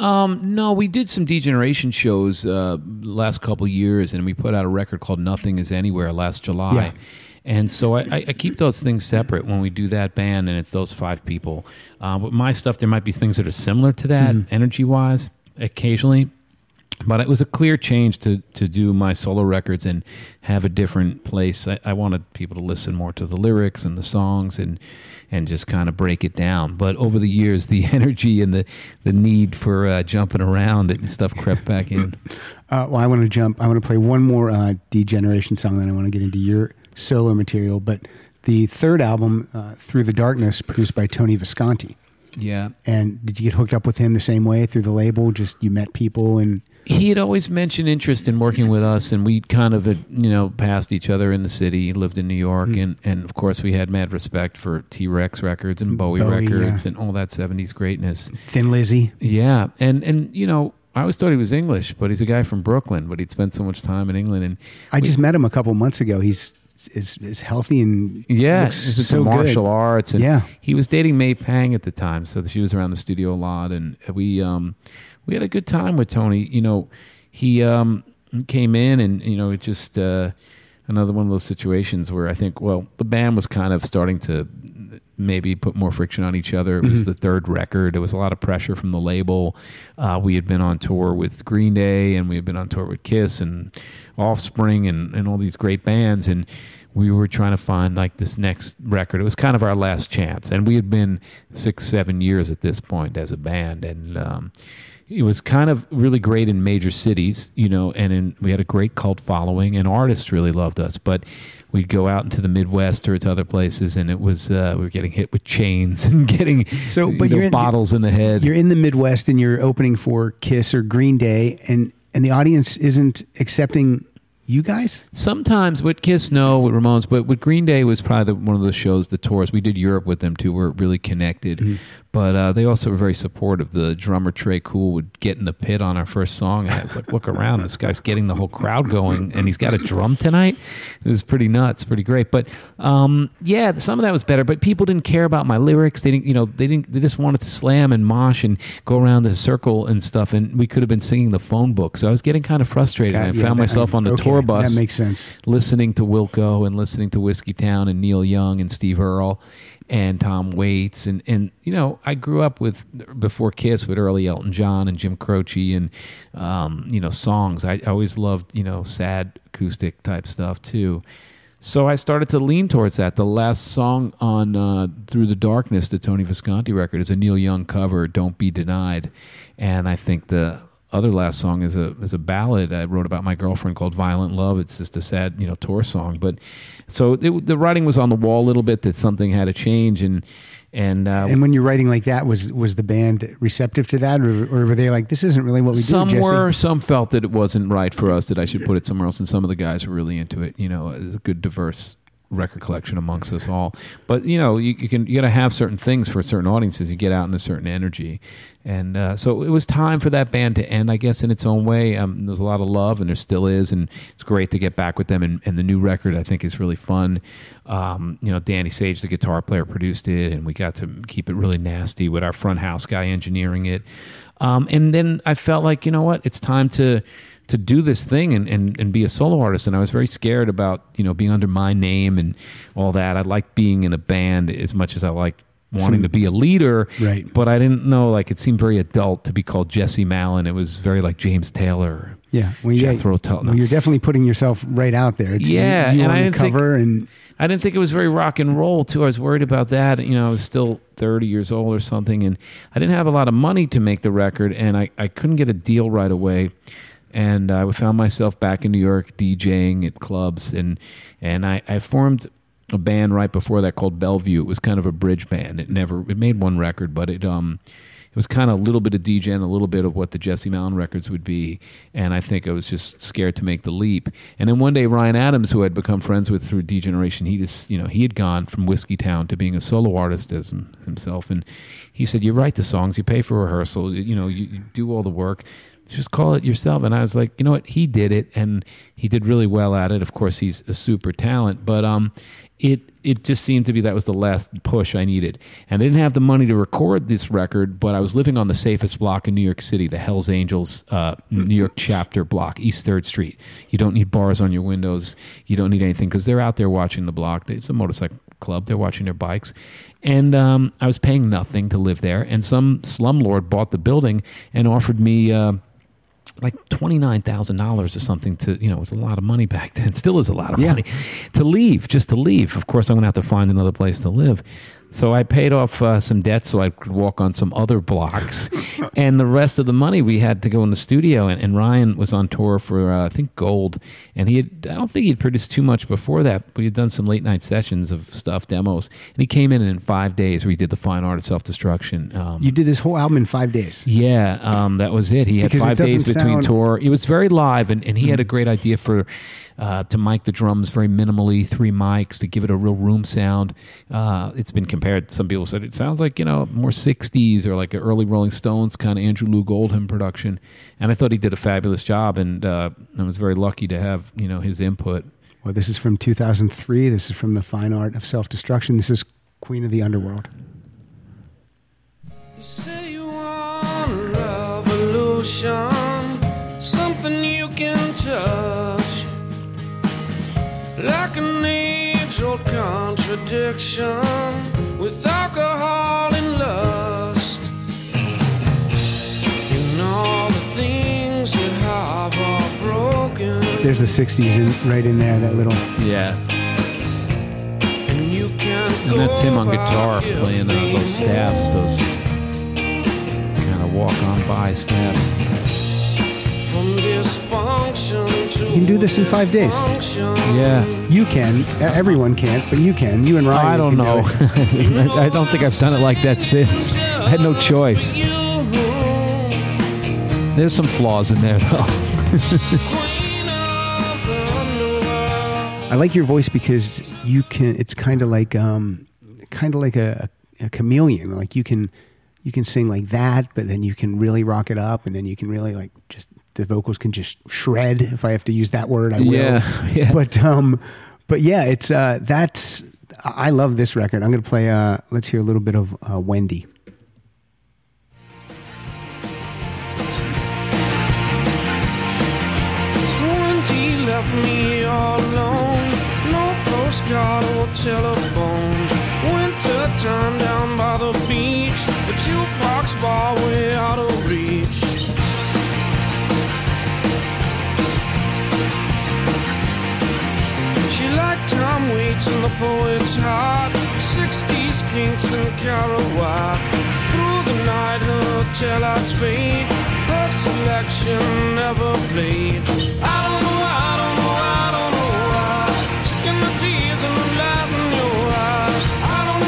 No, we did some Degeneration shows last couple years, and we put out a record called Nothing Is Anywhere last July. Yeah. And so I keep those things separate when we do that band, and it's those 5 people. With my stuff, there might be things that are similar to that, energy-wise, occasionally. But it was a clear change to do my solo records and have a different place. I wanted people to listen more to the lyrics and the songs and just kind of break it down. But over the years, the energy and the need for jumping around and stuff crept back in. Well, I want to play one more Degeneration song, then I want to get into your solo material. But the third album, Through the Darkness, produced by Tony Visconti. Yeah. And did you get hooked up with him the same way through the label? Just you met people and... He had always mentioned interest in working with us, and we kind of had, passed each other in the city. He lived in New York, and of course we had mad respect for T-Rex records and Bowie records and all that 70s greatness. Thin Lizzy. Yeah, and I always thought he was English, but he's a guy from Brooklyn, but he'd spent so much time in England. And I just met him a couple months ago. He's healthy and looks so martial good. Arts. And yeah. He was dating May Pang at the time, so she was around the studio a lot, and we had a good time with Tony. He came in and, it just another one of those situations where I think, the band was kind of starting to maybe put more friction on each other. It was the third record. There was a lot of pressure from the label. We had been on tour with Green Day, and we had been on tour with Kiss and Offspring and all these great bands. And we were trying to find like this next record. It was kind of our last chance. And we had been 6-7 years at this point as a band. And, it was kind of really great in major cities, and we had a great cult following, and artists really loved us. But we'd go out into the Midwest or to other places, and it was we were getting hit with chains and getting bottles in the head. You're in the Midwest, and you're opening for Kiss or Green Day, and the audience isn't accepting you guys? Sometimes with Kiss, no, with Ramones, but with Green Day was probably one of those shows, the tours. We did Europe with them too. We're really connected. Mm-hmm. But they also were very supportive. The drummer, Trey Cool, would get in the pit on our first song. And I was like, look around. This guy's getting the whole crowd going, and he's got a drum tonight. It was pretty nuts, pretty great. But, yeah, some of that was better. But people didn't care about my lyrics. They didn't, they just wanted to slam and mosh and go around the circle and stuff. And we could have been singing the phone book. So I was getting kind of frustrated. I found myself on the tour bus. That makes sense. Listening to Wilco and listening to Whiskey Town and Neil Young and Steve Earle and Tom Waits. And I grew up with, before Kiss, with early Elton John and Jim Croce and, songs. I always loved, sad acoustic type stuff too. So I started to lean towards that. The last song on Through the Darkness, the Tony Visconti record, is a Neil Young cover, Don't Be Denied. And I think the other last song is a ballad I wrote about my girlfriend called Violent Love. It's just a sad, tour song. But so the writing was on the wall a little bit that something had to change. And when you're writing like that, was the band receptive to that, or were they like, this isn't really what we do? Some Jesse? were. Some felt that it wasn't right for us, that I should put it somewhere else. And some of the guys were really into it. It's a good diverse record collection amongst us all. But you got to have certain things for certain audiences. You get out in a certain energy, and so it was time for that band to end, I guess, in its own way. There's a lot of love, and there still is, and it's great to get back with them. And the new record, I think, is really fun. Danny Sage, the guitar player, produced it, and we got to keep it really nasty with our front house guy engineering it. And then I felt like, it's time to do this thing and be a solo artist. And I was very scared about, being under my name and all that. I liked being in a band as much as I liked wanting to be a leader. Right. But I didn't know, it seemed very adult to be called Jesse Malin. It was very like James Taylor. Yeah. Jethro Tull. Well, you're definitely putting yourself right out there. It's you and on I the cover I didn't think it was very rock and roll too. I was worried about that. I was still 30 years old or something, and I didn't have a lot of money to make the record, and I couldn't get a deal right away. And I found myself back in New York DJing at clubs, and I formed a band right before that called Bellevue. It was kind of a bridge band. It made one record, but it was kind of a little bit of DJ and a little bit of what the Jesse Malin records would be. And I think I was just scared to make the leap. And then one day, Ryan Adams, who I'd become friends with through D-Generation, he had gone from Whiskey Town to being a solo artist as himself. And he said, you write the songs, you pay for rehearsal, you do all the work. Just call it yourself. And I was like, you know what? He did it, and he did really well at it. Of course, he's a super talent, but it just seemed to be that was the last push I needed. And I didn't have the money to record this record, but I was living on the safest block in New York City, the Hells Angels New York chapter block, East 3rd Street. You don't need bars on your windows. You don't need anything because they're out there watching the block. It's a motorcycle club. They're watching their bikes. And I was paying nothing to live there. And some slumlord bought the building and offered me like $29,000 or something to, it was a lot of money back then. It still is a lot of money to leave. Of course, I'm going to have to find another place to live. So I paid off some debt so I could walk on some other blocks. And the rest of the money we had to go in the studio. And Ryan was on tour for, I think, Gold. And I don't think he'd produced too much before that, but he'd done some late night sessions of stuff, demos. And he came in 5 days where he did The Fine Art of Self-Destruction. You did this whole album in 5 days? Yeah, that was it. He had 5 days between tour. It was very live, and he had a great idea for to mic the drums very minimally, 3 mics, to give it a real room sound. It's been compared, some people said it sounds like, more 60s or like an early Rolling Stones kind of Andrew Loog Oldham production. And I thought he did a fabulous job, and I was very lucky to have, his input. Well, this is from 2003. This is from The Fine Art of Self-Destruction. This is Queen of the Underworld. You say you want a revolution, something you can touch, like an age-old contradiction with alcohol and lust. You know the things you have are broken. There's the 60s right in there, that little... Yeah. And you can't And that's him on guitar playing those stabs, those kind of walk-on-by stabs. You can do this in 5 days. Yeah. You can. Everyone can't, but you can. You and Ryan. I don't know. It. I don't think I've done it like that since. I had no choice. There's some flaws in there, though. I like your voice because you can. It's kind of like a chameleon. Like you can sing like that, but then you can really rock it up, and then you can really like just. The vocals can just shred. If I have to use that word, I will. Yeah. But yeah, it's that's. I love this record. I'm going to play. Let's hear a little bit of Wendy. Wendy left me all alone. No postcard or telephone. Winter time down by the beach. A jukebox bar way out of reach. Like Tom Waits in the poet's heart, 60s kinks and Kerouac. Through the night her taillights fade, her selection never played. I don't know why. Chicken the teeth and the light in your eye. I don't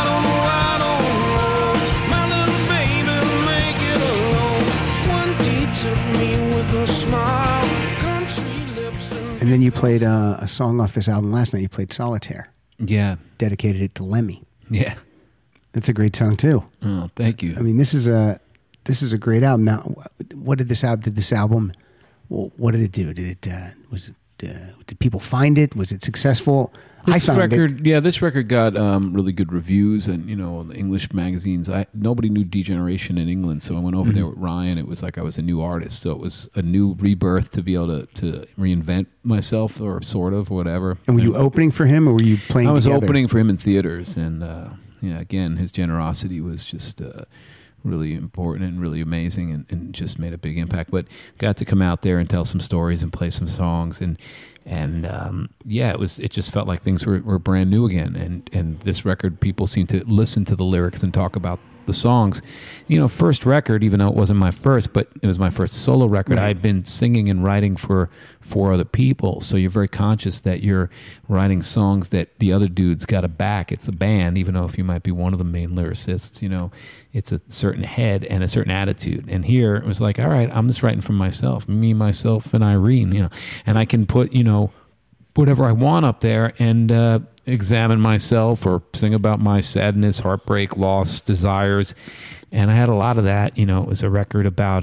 know. My little baby, make it alone. Wendy took me with a smile. And then you played a song off this album last night. You played Solitaire. Yeah. Dedicated it to Lemmy. Yeah. That's a great song too. Oh, thank you. I mean, this is a great album. Now, what did this album? What did it do? Did people find it? Was it successful? This record got really good reviews, and the English magazines. Nobody knew D-Generation in England, so I went over there with Ryan. It was like I was a new artist, so it was a new rebirth to be able to reinvent myself, or sort of, whatever. And were you opening for him, or were you playing? I was together? opening for him in theaters, and again, his generosity was just really important and really amazing, and just made a big impact. But got to come out there and tell some stories and play some songs, and it just felt like things were brand new again. And this record, people seem to listen to the lyrics and talk about the songs. First record, even though it wasn't my first, but it was my first solo record. Right. I'd been singing and writing for other people, so you're very conscious that you're writing songs that the other dude's got to back. It's a band, even though if you might be one of the main lyricists, it's a certain head and a certain attitude. And here it was like, all right, I'm just writing for myself, me, myself, and Irene, and I can put, whatever I want up there and examine myself or sing about my sadness, heartbreak, loss, desires. And I had a lot of that. It was a record about,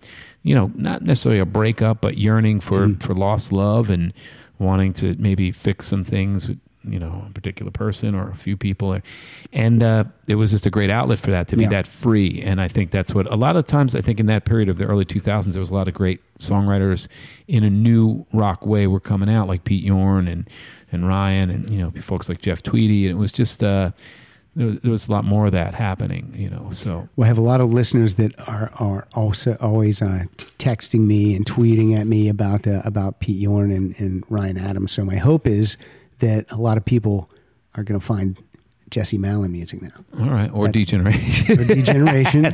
not necessarily a breakup, but yearning for lost love and wanting to maybe fix some things with, a particular person or a few people. And it was just a great outlet for that, to be that free. And I think that's what a lot of times, I think in that period of the early 2000s, there was a lot of great songwriters in a new rock way were coming out, like Pete Yorn and Ryan and, folks like Jeff Tweedy. And it was just, there was a lot more of that happening, so. Well, I have a lot of listeners that are also always texting me and tweeting at me about Pete Yorn and Ryan Adams. So my hope is that a lot of people are going to find Jesse Malin music now. All right, or Degeneration. Or Degeneration.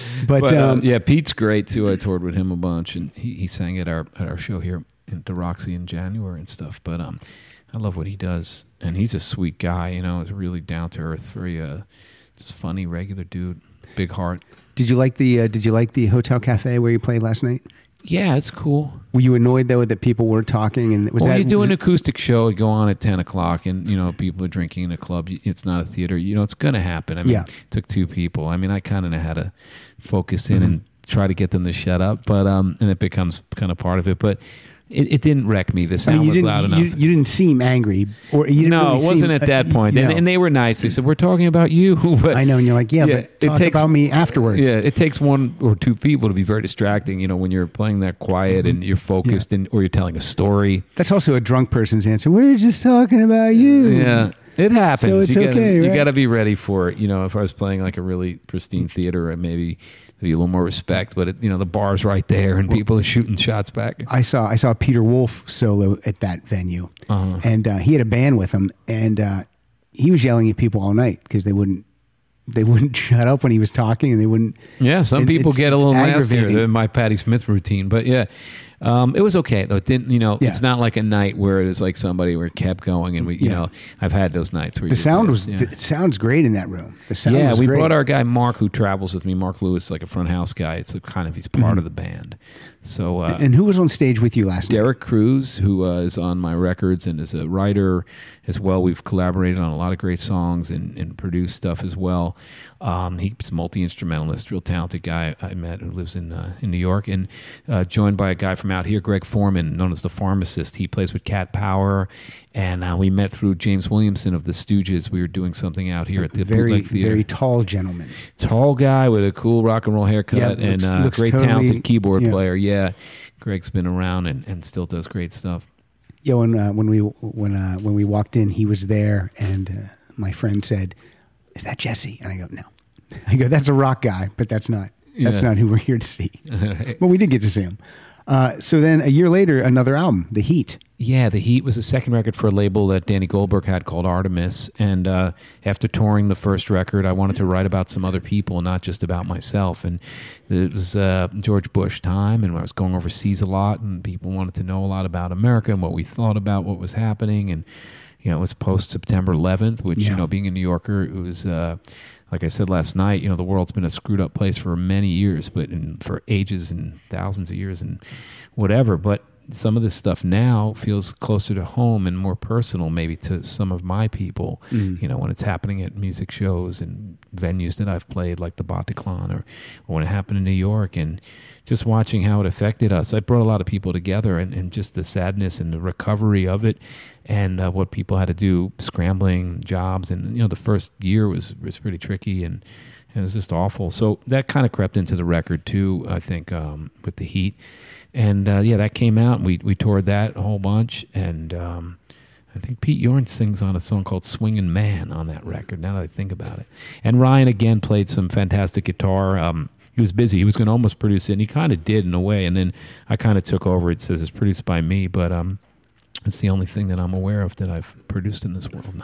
But yeah, Pete's great too. I toured with him a bunch, and he sang at our show here at the Roxy in January and stuff. But I love what he does, and he's a sweet guy. He's really down to earth, very just funny, regular dude, big heart. Did you like the Hotel Cafe where you played last night? Yeah, it's cool. Were you annoyed though that people were talking? And you do an acoustic show, you go on at 10 o'clock, and people are drinking in a club. It's not a theater. It's going to happen. I mean, it took two people. I mean, I kind of know how to focus in and try to get them to shut up, but and it becomes kind of part of it. But it didn't wreck me. The sound was loud enough. You didn't seem angry, or you didn't no, really it wasn't at that point. And they were nice. They said, "We're talking about you." But I know, and you're like, but talk about me afterwards. Yeah, it takes one or two people to be very distracting. When you're playing that quiet and you're focused, or you're telling a story. That's also a drunk person's answer. We're just talking about you. Yeah. It happens. So it's okay, right? You got to be ready for it. If I was playing like a really pristine theater, maybe be a little more respect. But the bar's right there, and people are shooting shots back. I saw Peter Wolf solo at that venue, and he had a band with him, and he was yelling at people all night because they wouldn't shut up when he was talking, and they wouldn't. Yeah, some people get a little nastier than my Patti Smith routine, but yeah. It was okay though. It didn't, it's not like a night where it is like somebody where it kept going, and we, I've had those nights where the sound was. It sounds great in that room. The sound was we great. brought our guy Mark, who travels with me. Mark Lewis, like a front house guy. It's he's part of the band. So, and who was on stage with you last night? Derek Cruz, who is on my records and is a writer as well. We've collaborated on a lot of great songs and produced stuff as well. He's a multi-instrumentalist, real talented guy I met who lives in New York, and joined by a guy from out here, Greg Foreman, known as the Pharmacist. He plays with Cat Power, and we met through James Williamson of the Stooges. We were doing something out here at the Bootleg Theater. Very tall gentleman. Tall guy with a cool rock and roll haircut, and looks great totally, talented keyboard player. Yeah, Greg's been around and still does great stuff. Yeah, when we walked in, he was there, and my friend said, "Is that Jesse?" And I go, "No." I go, "That's a rock guy, but that's not who we're here to see." Right. But we did get to see him. So then a year later, another album, The Heat. Yeah, The Heat was the second record for a label that Danny Goldberg had called Artemis. And after touring the first record, I wanted to write about some other people, not just about myself. And it was George Bush time, and I was going overseas a lot, and people wanted to know a lot about America and what we thought about what was happening. And it was post September 11th, which being a New Yorker, it was. Like I said last night, the world's been a screwed up place for many years, but for ages and thousands of years and whatever. But some of this stuff now feels closer to home and more personal, maybe to some of my people. When it's happening at music shows and venues that I've played, like the Bataclan, or when it happened in New York, and just watching how it affected us. I brought a lot of people together, and just the sadness and the recovery of it. And what people had to do, scrambling jobs, and the first year was pretty tricky, and it was just awful. So that kind of crept into the record too, I think, with The Heat, and that came out, and we toured that a whole bunch, and I think Pete Yorn sings on a song called "Swingin' Man" on that record. Now that I think about it, and Ryan again played some fantastic guitar. He was busy; he was going to almost produce it, and he kind of did in a way, and then I kind of took over. It says it's produced by me, but. It's the only thing that I'm aware of that I've produced in this world.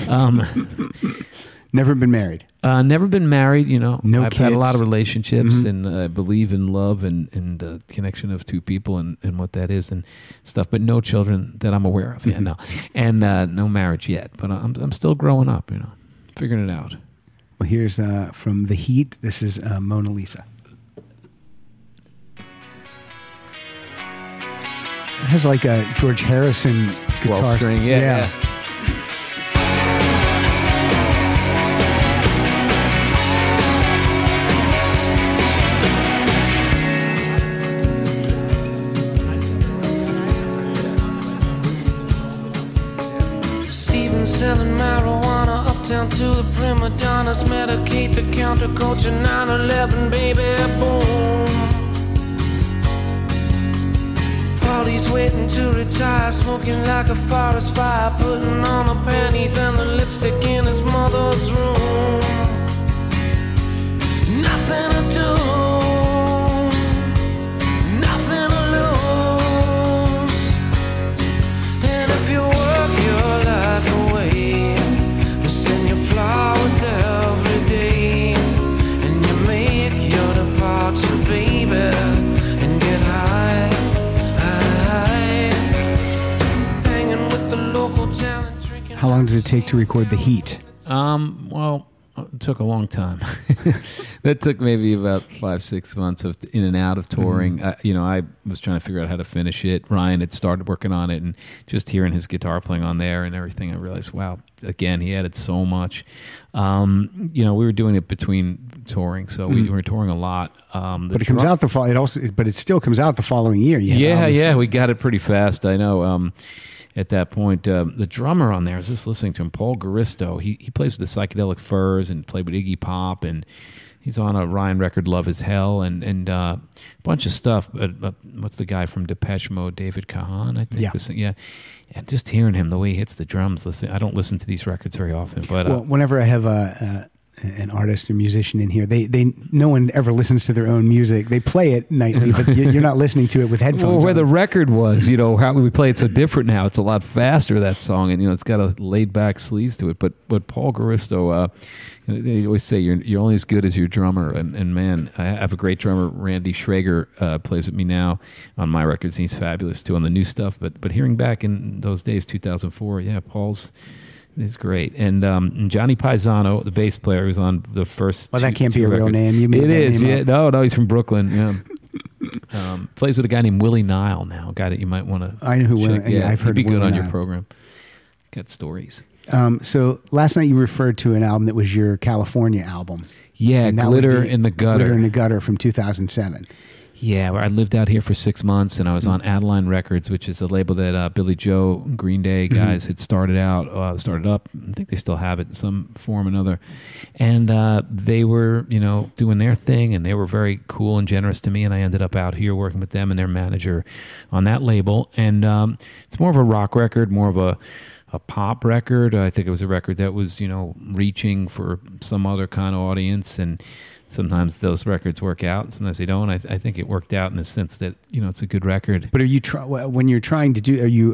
Never been married. Never been married. No I've had a kids. lot of relationships, and I believe in love and the connection of two people and what that is and stuff. But no children that I'm aware of. Yeah, no, and no marriage yet. But I'm still growing up. Figuring it out. Well, here's from The Heat. This is Mona Lisa. It has like a George Harrison guitar 12 string, yeah. Steven selling marijuana uptown to the prima donnas, medicate the counterculture, 9/11 baby boom. Paulie's waiting to retire, smoking like a forest fire, putting on the panties and the lipstick in his mother's room. Nothing to do, nothing to lose. And if you work your life away, you send your flowers every day, and you make your departure, baby, and get high. How long does it take to record The Heat? Well, it took a long time. That took maybe about 5-6 months of in and out of touring. I was trying to figure out how to finish it. Ryan had started working on it, and just hearing his guitar playing on there and everything, I realized, wow, again, he added so much. We were doing it between touring, so we were touring a lot. But it comes out the fall. But it still comes out the following year. We got it pretty fast. I know. At that point, the drummer on there, I was just listening to him, Paul Garisto. He plays with the Psychedelic Furs and played with Iggy Pop, and he's on a Ryan record, Love Is Hell, and a bunch of stuff. What's the guy from Depeche Mode, David Kahan, I think? Yeah. And just hearing him, the way he hits the drums. I don't listen to these records very often, but whenever I have an artist or musician in here, no one ever listens to their own music. They play it nightly, but you're not listening to it with headphones. Well, where on. the record was, how we play it so different now. It's a lot faster, that song, and it's got a laid back sleaze to it. But Paul Garisto, they always say you're only as good as your drummer. And man, I have a great drummer, Randy Schrager, plays with me now on my records. And he's fabulous too on the new stuff. But hearing back in those days, 2004, yeah, Paul's. It's great. And Johnny Paisano, the bass player, who's on the first. Well, that can't be two a real records. name. You made it that is. name Yeah. up. No, he's from Brooklyn. Yeah. Plays with a guy named Willie Nile now, a guy that you might want to. I know who Willie. Yeah, I've heard he'd be of good Willie on Nile. your program. Got stories. So last night you referred to an album that was your California album. Yeah, And that Glitter would be in the Gutter. Glitter in the Gutter from 2007. Yeah, where I lived out here for 6 months, and I was on Adeline Records, which is a label that Billy Joe, Green Day guys had started up. I think they still have it in some form or another. And they were, doing their thing, and they were very cool and generous to me, and I ended up out here working with them and their manager on that label. And it's more of a rock record, more of a pop record. I think it was a record that was, reaching for some other kind of audience, and sometimes those records work out, sometimes they don't. I think it worked out in the sense that it's a good record. But are you when you're trying to do?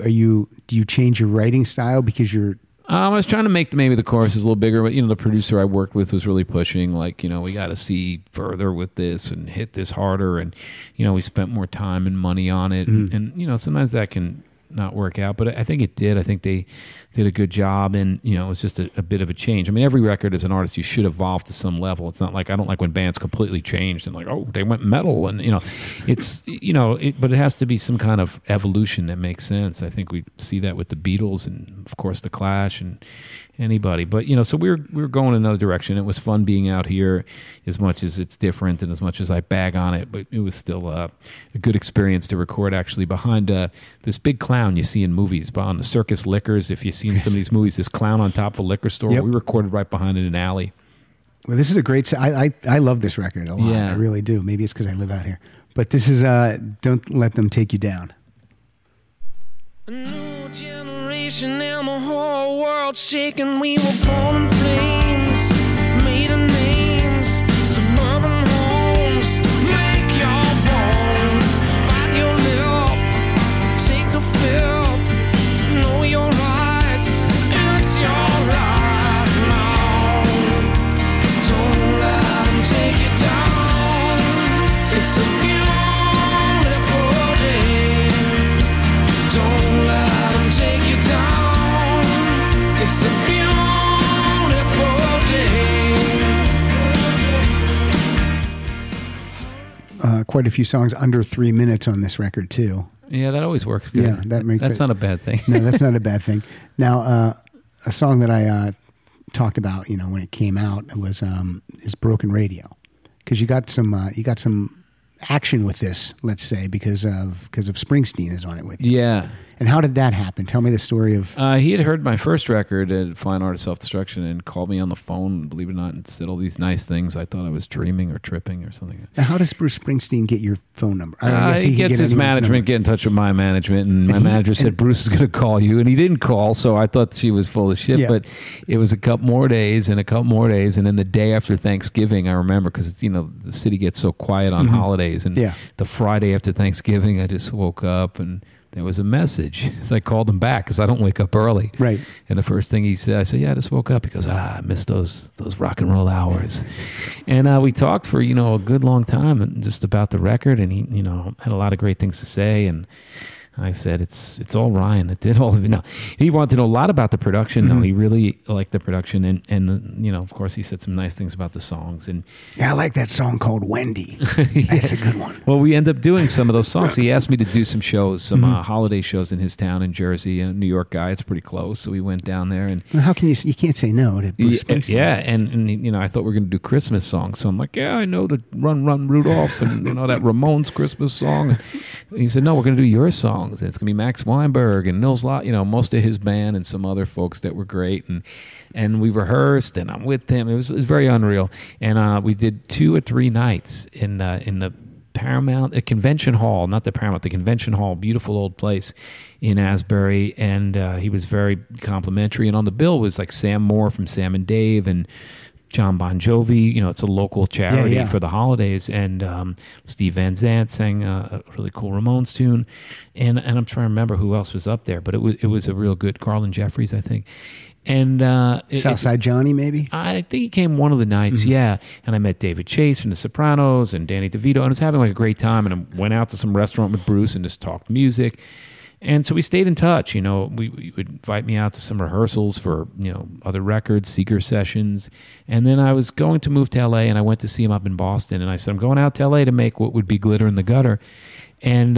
Do you change your writing style because you're? I was trying to make maybe the choruses a little bigger, but the producer I worked with was really pushing, like we got to see further with this and hit this harder, and we spent more time and money on it, and sometimes that can not work out, but I think it did. I think they did a good job, and it was just a bit of a change. I mean, every record as an artist, you should evolve to some level. It's not like I don't like when bands completely changed and like, oh, they went metal, and it's but it has to be some kind of evolution that makes sense. I think we see that with the Beatles and of course the Clash and anybody. But so we were going another direction. It was fun being out here, as much as it's different and as much as I bag on it. But it was still a good experience to record actually behind this big clown you see in movies, on the Circus Liquors. If you've seen some of these movies, this clown on top of a liquor store. Yep. We recorded right behind it in an alley. Well, this is a great. I love this record a lot. Yeah. I really do. Maybe it's because I live out here. But this is Don't Let Them Take You Down. A new generation and the whole world shaking. We were born in flames, made of names, suburban homes. Make your bones, bite your lip, take the filth, quite a few songs under 3 minutes on this record too. Yeah, that always works good. Yeah, that's not a bad thing. No, that's not a bad thing. Now, a song that I talked about, when it came out, was is "Broken Radio," because you got some action with this, let's say, because of Springsteen is on it with you. Yeah. And how did that happen? Tell me the story of... He had heard my first record at Fine Art of Self-Destruction and called me on the phone, believe it or not, and said all these nice things. I thought I was dreaming or tripping or something. Now, how does Bruce Springsteen get your phone number? I guess he gets his management, get in touch with my management, and my manager said, Bruce is going to call you, and he didn't call, so I thought she was full of shit, Yeah. but it was a couple more days, and then the day after Thanksgiving, I remember, because, the city gets so quiet on holidays, and Yeah. the Friday after Thanksgiving, I just woke up, and there was a message. So I called him back because I don't wake up early. Right. And the first thing he said, I said, "Yeah, I just woke up." He goes, "I missed those rock and roll hours." And we talked for, a good long time and just about the record. And he, had a lot of great things to say. And I said, it's all Ryan that did all of it. No, he wanted to know a lot about the production. No, he really liked the production. And of course, he said some nice things about the songs. And Yeah, I like that song called Wendy. That's a good one. well, we end up doing some of those songs. So he asked me to do some shows, some holiday shows in his town in Jersey. And a New York guy, it's pretty close. So we went down there. And Well, how can you can't say no to Bruce Springsteen. yeah, and I thought we were going to do Christmas songs. So I'm like, yeah, I know the Run Run Rudolph and that Ramones Christmas song. And he said, no, we're going to do your songs. And it's going to be Max Weinberg and Nils Lott, most of his band and some other folks that were great. And we rehearsed, and I'm with him. It was very unreal. And we did 2 or 3 nights in the Paramount, Convention Hall, not the Paramount, the Convention Hall, beautiful old place in Asbury. And he was very complimentary. And on the bill was like Sam Moore from Sam and Dave and John Bon Jovi. It's a local charity for the holidays. And Steve Van Zandt sang a really cool Ramones tune. And I'm trying to remember who else was up there, but it was a real good Carlin Jeffries, I think. And Southside Johnny, maybe? I think he came one of the nights, yeah. And I met David Chase from The Sopranos and Danny DeVito, and I was having like a great time. And I went out to some restaurant with Bruce and just talked music. And so we stayed in touch. We would invite me out to some rehearsals for other records, Seeker sessions. And then I was going to move to L.A. and I went to see him up in Boston. And I said, I'm going out to L.A. to make what would be Glitter in the Gutter. And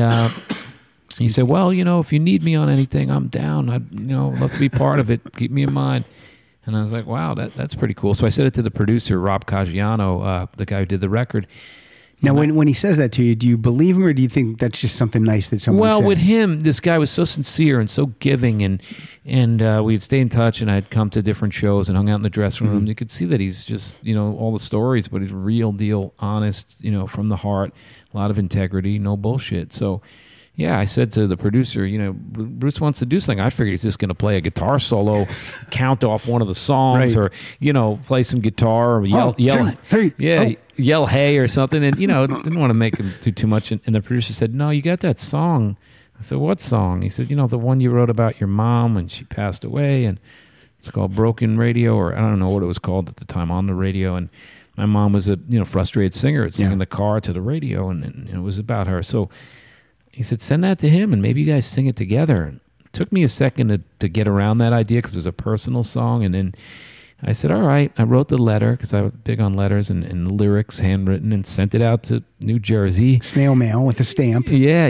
he said, well, if you need me on anything, I'm down. I'd love to be part of it. Keep me in mind. And I was like, wow, that's pretty cool. So I said it to the producer, Rob Caggiano, the guy who did the record. Now, when he says that to you, do you believe him, or do you think that's just something nice that someone says? Well, with him, this guy was so sincere and so giving, and we'd stay in touch, and I'd come to different shows and hung out in the dressing room. You could see that he's just, all the stories, but he's real deal, honest, from the heart, a lot of integrity, no bullshit. So, yeah, I said to the producer, Bruce wants to do something. I figured he's just going to play a guitar solo, count off one of the songs, Right. or, play some guitar, or yell, 2, 3, yeah, yell hey or something. And, didn't want to make him too much. And the producer said, no, you got that song. I said, what song? He said, the one you wrote about your mom when she passed away. And it's called Broken Radio, or I don't know what it was called at the time, On the Radio. And my mom was a, frustrated singer. It's singing the car to the radio, and it was about her. So he said, send that to him, and maybe you guys sing it together. And it took me a second to get around that idea because it was a personal song. And then I said, all right. I wrote the letter because I was big on letters and lyrics, handwritten, and sent it out to New Jersey. Snail mail with a stamp. Yeah.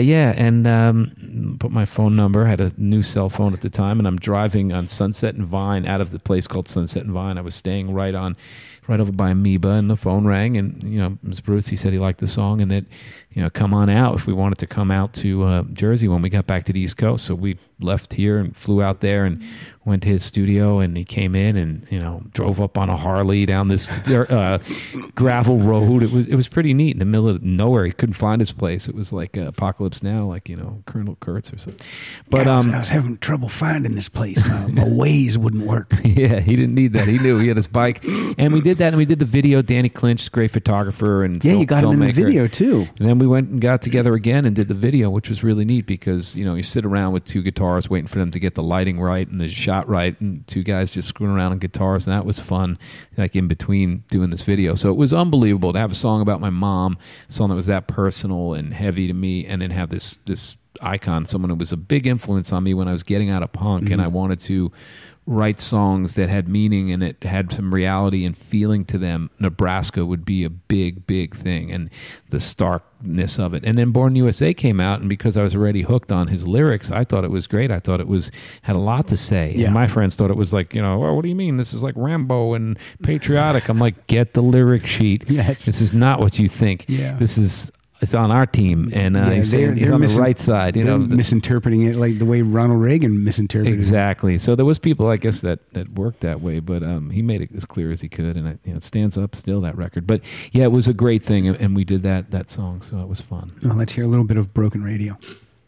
And put my phone number. I had a new cell phone at the time, and I'm driving on Sunset and Vine out of the place called Sunset and Vine. I was staying right over by Amoeba, and the phone rang, and it was Bruce. He said he liked the song, and that come on out if we wanted to come out to Jersey when we got back to the East Coast. So we left here and flew out there and went to his studio, and he came in and drove up on a Harley down this gravel road. It was pretty neat in the middle of nowhere. He couldn't find his place. It was like Apocalypse Now, like Colonel Kurtz or something. But I was having trouble finding this place. My Waze wouldn't work. Yeah, he didn't need that. He knew he had his bike, and we did that. And we did the video. Danny Clinch, great photographer and you got him in the filmmaker. video too. And then we went and got together again and did the video, which was really neat because you sit around with 2 guitars waiting for them to get the lighting right and the shot right, and 2 guys just screwing around on guitars, and that was fun. Like in between doing this video, so it was unbelievable to have a song about my mom, a song that was that personal and heavy to me, and then have this icon, someone who was a big influence on me when I was getting out of punk, and I wanted to write songs that had meaning and it had some reality and feeling to them, Nebraska would be a big, big thing, and the starkness of it. And then Born USA came out, and because I was already hooked on his lyrics, I thought it was great. I thought it had a lot to say. Yeah. And my friends thought it was like, well, what do you mean? This is like Rambo and patriotic. I'm like, get the lyric sheet. Yes. This is not what you think. Yeah. It's on our team, and he's on the right side. They're misinterpreting it like the way Ronald Reagan misinterpreted exactly. So there was people, I guess, that worked that way, but he made it as clear as he could, and it stands up still, that record. But yeah, it was a great thing, and we did that song, so it was fun. Well, let's hear a little bit of Broken Radio.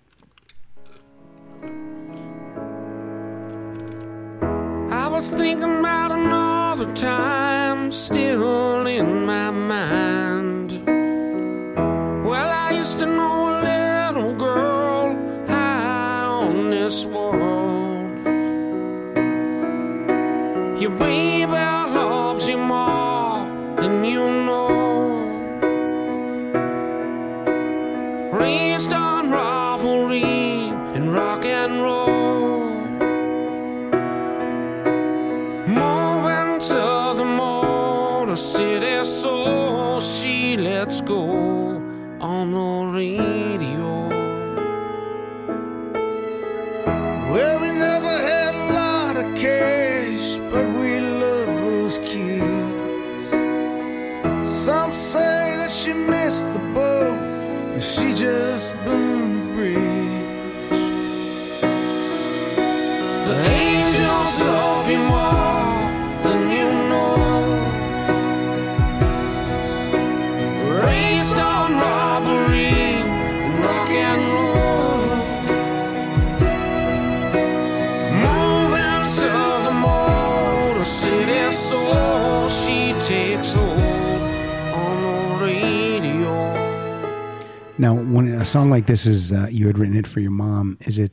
I was thinking about another time, still in my mind. Well, I used to know a little girl high on this world. Your baby loves you more than you know. Raised on rivalry and rock and roll. Moving to the Motor City, so she lets go on the radio. Well, we never had a lot of cash, but we love those kids. Some say that she missed the boat, but she just burned the bridge. The angels love you more than you know. Raised on robbery and rock and roll. Moving to the Motor City, so she takes hold on the radio. Now, when a song like this is you had written it for your mom, is it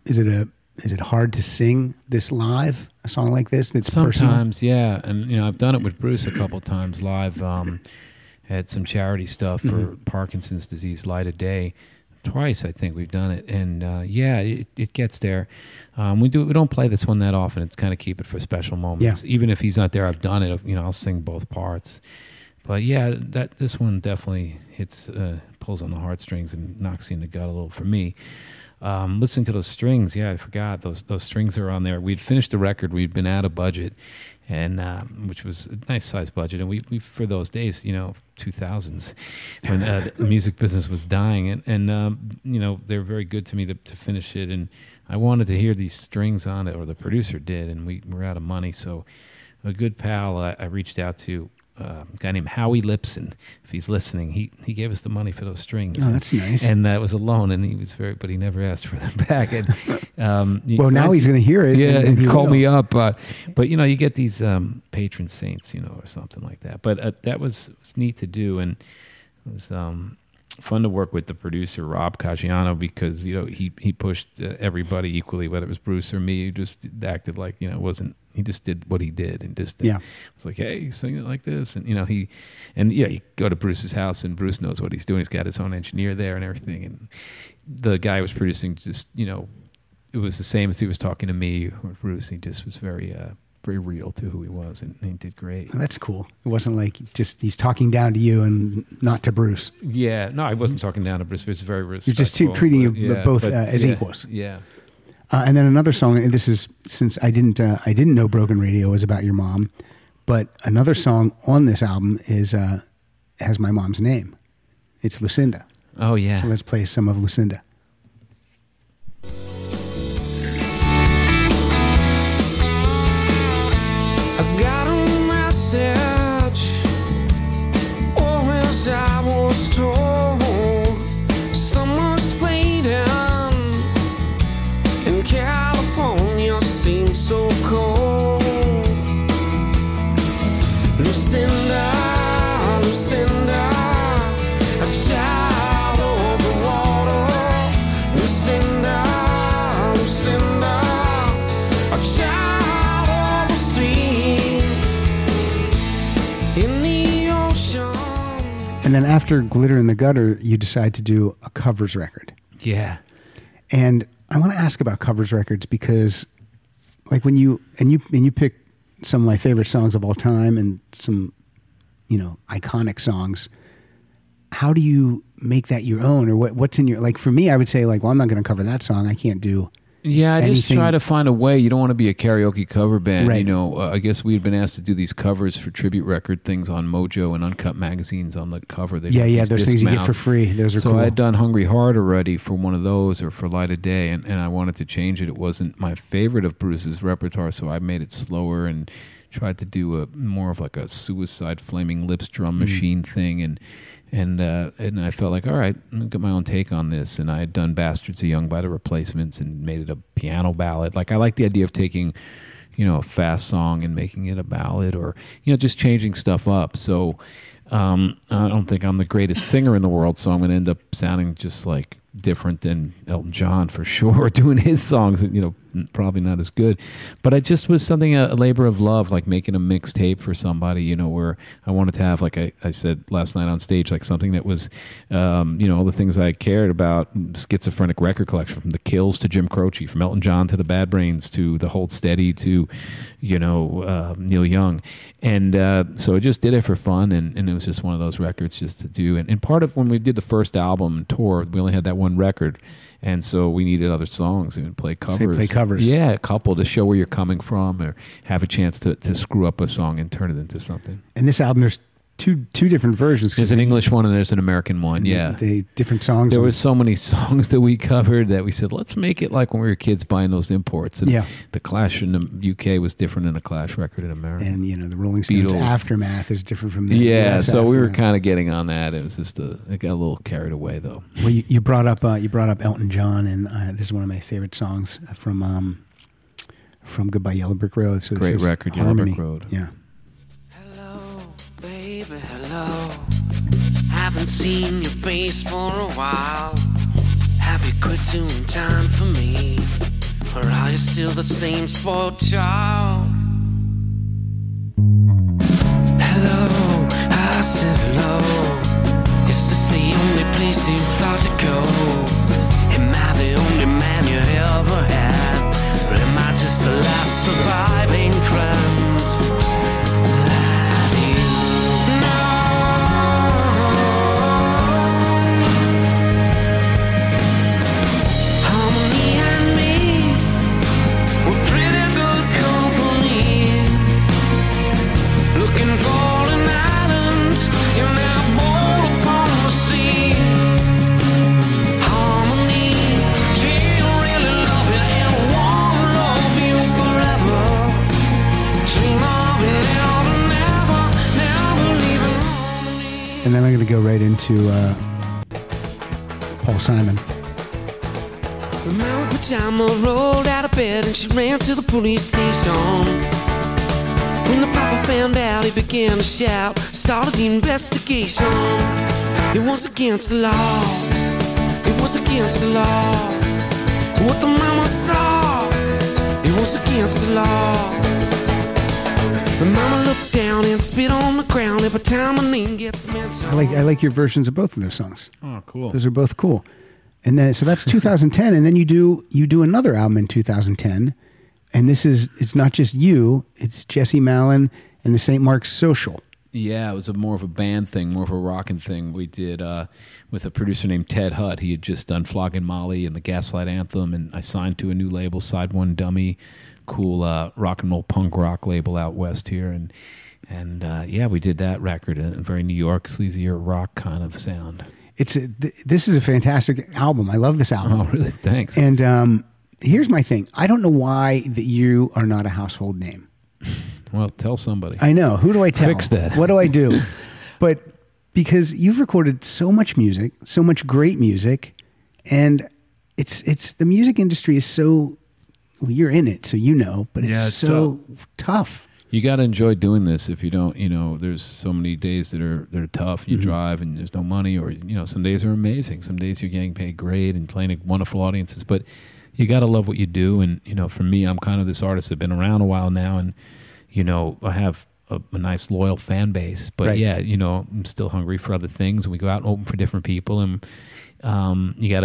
hard to sing this live? A song like this that's Sometimes, personal? yeah, and I've done it with Bruce a couple times live. Had some charity stuff for Parkinson's disease, Light of Day. Twice, I think we've done it, and it gets there. We don't play this one that often. It's kind of keep it for special moments. Yeah. Even if he's not there, I've done it. I'll sing both parts. But yeah, this one definitely hits, pulls on the heartstrings and knocks you in the gut a little for me. Listening to those strings, I forgot those strings are on there. We'd finished the record. We'd been out of budget, and which was a nice size budget. And we for those days, 2000s, when the music business was dying, and they were very good to me to finish it. And I wanted to hear these strings on it, or the producer did, and we were out of money. So a good pal I reached out to. A guy named Howie Lipson, if he's listening, he gave us the money for those strings. Oh, that's nice. And that was a loan, and he was but he never asked for them back. And, well, now he's going to hear it. Yeah, and he call will. me up. But you get these patron saints, or something like that. But that was neat to do, and it was fun to work with the producer Rob Caggiano, because he pushed everybody equally, whether it was Bruce or me. He just acted like it wasn't. He just did what he did, and just was like, "Hey, sing it like this," and you go to Bruce's house, and Bruce knows what he's doing. He's got his own engineer there and everything, and the guy was producing just it was the same as he was talking to me or Bruce. He just was very very real to who he was, and he did great. Well, that's cool. It wasn't like just he's talking down to you and not to Bruce. Yeah, no, I wasn't talking down to Bruce. It was very respectful. You're just treating you both as equals. Yeah. And then another song, and this is, since I didn't know Broken Radio was about your mom, but another song on this album has my mom's name. It's Lucinda. Oh, yeah. So let's play some of Lucinda. I got a message, or as I was told, summer's fading, and California seems so cold. Lucinda, Lucinda, a child of the water. Lucinda, Lucinda, a child of the sea. In the ocean. And then after Glitter in the Gutter, you decide to do a covers record. Yeah. And I want to ask about covers records, because like when you pick some of my favorite songs of all time and some, iconic songs. How do you make that your own, or what's in your, like for me, I would say like, well, I'm not going to cover that song. I can't do. Yeah, I just anything. try to find a way. You don't want to be a karaoke cover band. Right. I guess we had been asked to do these covers for tribute record things on Mojo and Uncut magazines on the cover. They'd have these those disc things you get mounts. for free. Those are So cool. I had done Hungry Heart already for one of those, or for Light of Day, and I wanted to change it. It wasn't my favorite of Bruce's repertoire, so I made it slower and tried to do a more of like a Suicide Flaming Lips drum machine thing, and I felt like, all right, I'm gonna get my own take on this. And I had done Bastards of Young by the Replacements and made it a piano ballad. Like I like the idea of taking, a fast song and making it a ballad, or just changing stuff up. So I don't think I'm the greatest singer in the world, so I'm going to end up sounding just like different than Elton John for sure, doing his songs, probably not as good. But it just was something, a labor of love, like making a mixtape for somebody, where I wanted to have, like I said last night on stage, like something that was, all the things I cared about, schizophrenic record collection, from the Kills to Jim Croce, from Elton John to the Bad Brains to the Hold Steady to, Neil Young. And so I just did it for fun, and it was just one of those records just to do. And part of when we did the first album and tour, we only had that one record. And so we needed other songs and play covers. Play covers. Yeah, a couple to show where you're coming from, or have a chance to screw up a song and turn it into something. And this album, there's two different versions. There's an English one and there's an American one. Yeah, they different songs. There were so many songs that we covered that we said, let's make it like when we were kids buying those imports. And the Clash in the UK was different than the Clash record in America. And the Rolling Stones Beatles. Aftermath is different from the Yeah, US so we were Aftermath. kind of getting on that. It was just it got a little carried away though. Well, you brought up Elton John, and this is one of my favorite songs from Goodbye Yellow Brick Road. So this Great is record, Yellow Harmony. Brick Road. Yeah. Hello, baby, hello. Haven't seen your face for a while. Have you quit doing time for me? Or are you still the same spoiled child? Hello, I said hello. Is this the only place you thought to go? Am I the only man you ever had? Or am I just the last surviving friend that you know? Harmony and me were pretty good company. Looking for an island in that boat upon the sea. Harmony, she really love you and wanna love you forever. Dream of it never, never leaving harmony. And then I'm going to go right into Paul Simon. Mama Pajama rolled out of bed and she ran to the police station. When the papa found out, he began to shout, started the investigation. It was against the law. It was against the law. What the mama saw, it was against the law. The mama looked down and spit on the ground every time my name gets mentioned. I like your versions of both of those songs. Oh, cool. Those are both cool. And then so that's 2010, and then you do another album in 2010, and it's not just you, it's Jesse Malin and the St. Mark's Social. Yeah, it was more of a band thing, more of a rockin' thing. We did with a producer named Ted Hutt. He had just done Flogging Molly and the Gaslight Anthem, and I signed to a new label, Side One Dummy, cool rock and roll punk rock label out west here, and yeah, we did that record, a very New York sleazier rock kind of sound. This is a fantastic album. I love this album. Oh, really? Thanks. And here's my thing. I don't know why that you are not a household name. Well, tell somebody. I know. Who do I tell? Fix that. What do I do? But because you've recorded so much music, so much great music, and it's the music industry is so, well, you're in it, so you know, but it's so tough. You got to enjoy doing this. If you don't, there's so many days that are tough. You drive and there's no money, or some days are amazing. Some days you're getting paid great and playing wonderful audiences. But you got to love what you do. And for me, I'm kind of this artist that's been around a while now, and I have a nice loyal fan base. But right. yeah, I'm still hungry for other things. And we go out and open for different people, and you got to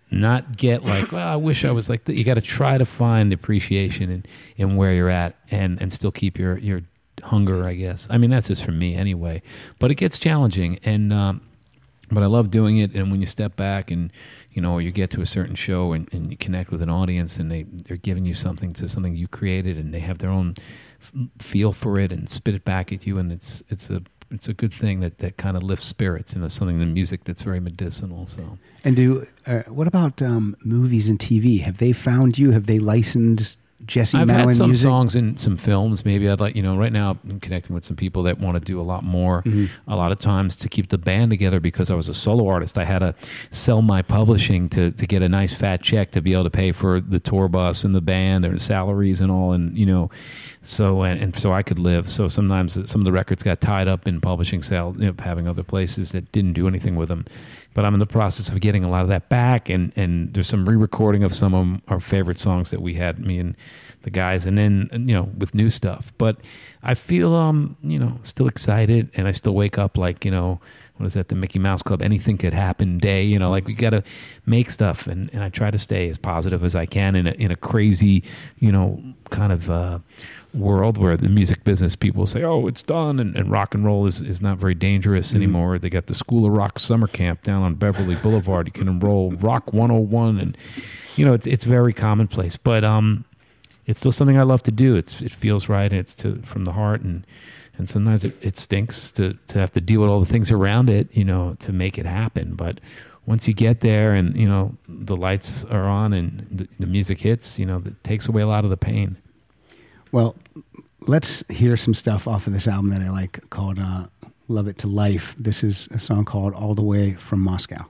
not get like, well, I wish I was like that. You got to try to find appreciation in where you're at and still keep your hunger, I guess. I mean, that's just for me anyway. But it gets challenging, and but I love doing it. And when you step back and you get to a certain show and you connect with an audience, and they're giving you something you created, and they have their own feel for it and spit it back at you, and it's a good thing that kind of lifts spirits, and it's something in music that's very medicinal. So. And what about movies and TV? Have they found you? Have they licensed Jesse I've Malin had some music? songs in some films. Maybe I'd like, right now I'm connecting with some people that want to do a lot more. A lot of times to keep the band together, because I was a solo artist, I had to sell my publishing to get a nice fat check to be able to pay for the tour bus and the band and salaries and all. And, so I could live. So sometimes some of the records got tied up in publishing sale, having other places that didn't do anything with them. But I'm in the process of getting a lot of that back, and there's some re-recording of some of our favorite songs that we had, me and the guys, and then with new stuff. But I feel still excited, and I still wake up like what is that, the Mickey Mouse Club? Anything could happen day. Like we got to make stuff, and I try to stay as positive as I can in a crazy kind of world where the music business people say, oh, it's done, and rock and roll is not very dangerous anymore. They got the School of Rock summer camp down on Beverly Boulevard. You can enroll Rock 101, and it's very commonplace, but it's still something I love to do. It feels right, and it's from the heart, and sometimes it stinks to have to deal with all the things around it, to make it happen. But once you get there and the lights are on and the music hits, it takes away a lot of the pain. Well, let's hear some stuff off of this album that I like called Love It to Life. This is a song called All the Way from Moscow.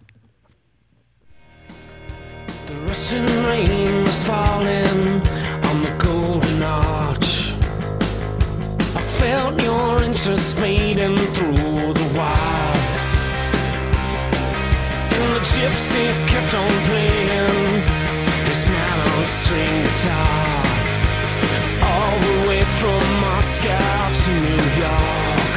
The Russian rain was falling on the golden arch. I felt your interest fading through the wire, and the gypsy kept on playing his nylon-string guitar. All the way from Moscow to New York,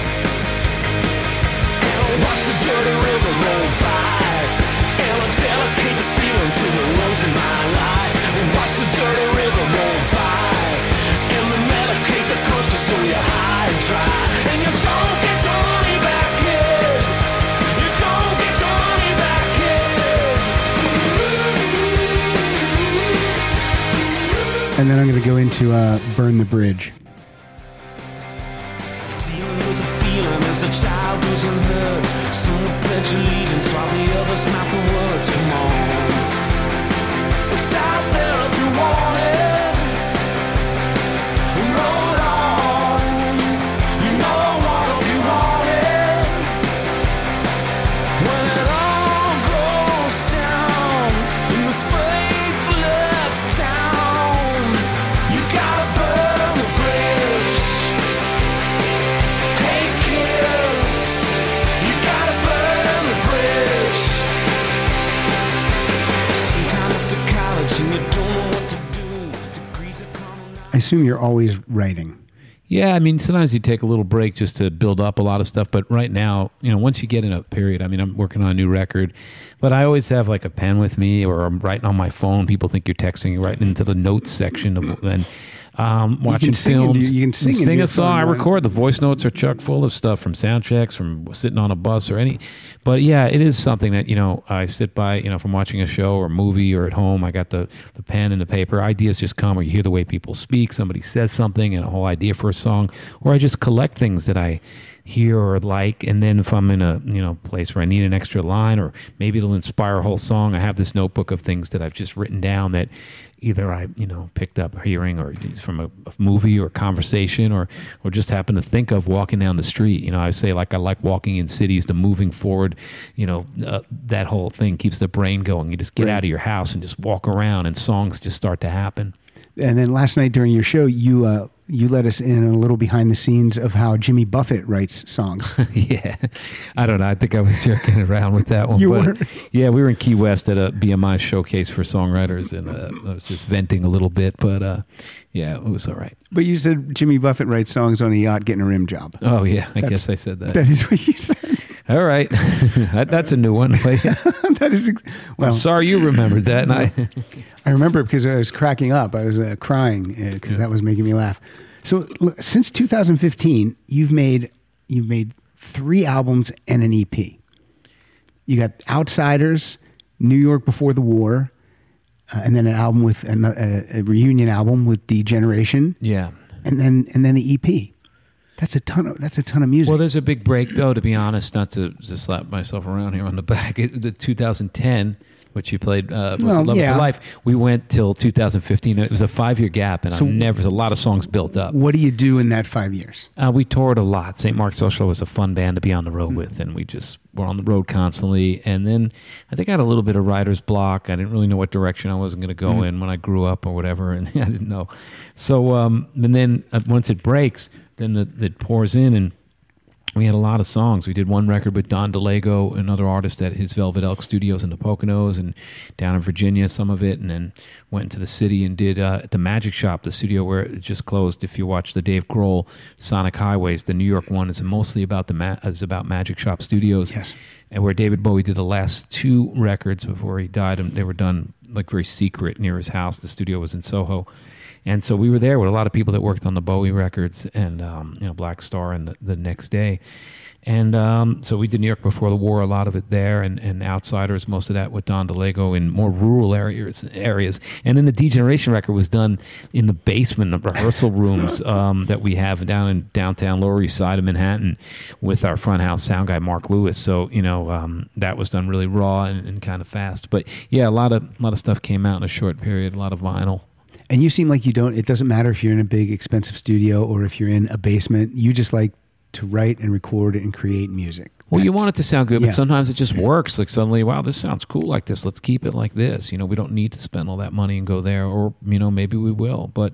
and I watched the dirty river roll by, and I delicate the feeling to the lungs in my life. And watch the dirty river roll by, and the medicate the culture so you're high and dry, and you don't get your money back here. You don't get your money back here. And then I'm going to go into Burn the Bridge. Dealing with a feeling as a child who's unheard. Some will pledge allegiance while the others mouth the words. Come on, it's out there if you want it. Roll on, you know what you want it. When it all goes down in this faithless town, you gotta burn the bridge. Hey kids, you gotta burn the bridge. Sometime after college and you don't know what to do. Degrees are coming. I assume you're always writing. Yeah, I mean, sometimes you take a little break just to build up a lot of stuff. But right now, once you get in a period, I mean, I'm working on a new record, but I always have like a pen with me, or I'm writing on my phone. People think you're texting, you're writing into the notes section of and watching films. You can sing a your song. I phone, record. The voice notes are chock full of stuff from sound checks, from sitting on a bus or any. But yeah, it is something that I sit by. From watching a show or a movie or at home. I got the pen and the paper. Ideas just come, or you hear the way people speak. Somebody says something and a whole idea for a song, or I just collect things that I hear or like, and then if I'm in a place where I need an extra line, or maybe it'll inspire a whole song, I have this notebook of things that I've just written down that either I picked up hearing, or from a movie or conversation, or just happen to think of walking down the street. I say, like, I like walking in cities, the moving forward, that whole thing keeps the brain going. You just get out of your house and just walk around, and songs just start to happen. And then last night during your show, you let us in a little behind the scenes of how Jimmy Buffett writes songs. Yeah. I don't know. I think I was joking around with that one. You but were? Yeah, we were in Key West at a BMI showcase for songwriters, and I was just venting a little bit, but yeah, it was all right. But you said Jimmy Buffett writes songs on a yacht getting a rim job. Oh, yeah. I guess I said that. That is what you said. All right. That's a new one. That is, well, I'm sorry you remembered that. And I remember it because I was cracking up. I was crying because that was making me laugh. So look, since 2015, you've made 3 albums and an EP. You got Outsiders, New York Before the War, and then an album with a reunion album with D-Generation. Yeah. And then the EP. That's a ton of music. Well, there's a big break, though, to be honest, not to just slap myself around here on the back. The 2010, which you played, was Love of Your Life. We went till 2015. It was a 5-year gap, and there's a lot of songs built up. What do you do in that 5 years? We toured a lot. St. Mark's Social was a fun band to be on the road with, and we just were on the road constantly. And then I think I had a little bit of writer's block. I didn't really know what direction I wasn't going to go in when I grew up or whatever, and I didn't know. So, and then once it breaks, then it pours in, and we had a lot of songs. We did one record with Don DeLego, another artist at his Velvet Elk Studios in the Poconos and down in Virginia, some of it, and then went into the city and did at the Magic Shop, the studio where it just closed. If you watch the Dave Grohl Sonic Highways, the New York one is mostly about about Magic Shop Studios. Yes. And where David Bowie did the last 2 records before he died, and they were done like very secret near his house. The studio was in Soho. And so we were there with a lot of people that worked on the Bowie records and, Black Star and the next day. And so we did New York Before the War, a lot of it there, and Outsiders, most of that with Don DeLego in more rural areas. And then the D-Generation record was done in the basement of rehearsal rooms that we have down in downtown Lower East Side of Manhattan with our front house sound guy, Mark Lewis. So, that was done really raw and kind of fast. But yeah, a lot of stuff came out in a short period, a lot of vinyl. And you seem like it doesn't matter if you're in a big, expensive studio or if you're in a basement. You just like to write and record and create music. Well, you want it to sound good, but sometimes it just works. Like suddenly, wow, this sounds cool like this. Let's keep it like this. We don't need to spend all that money and go there, or, maybe we will. But,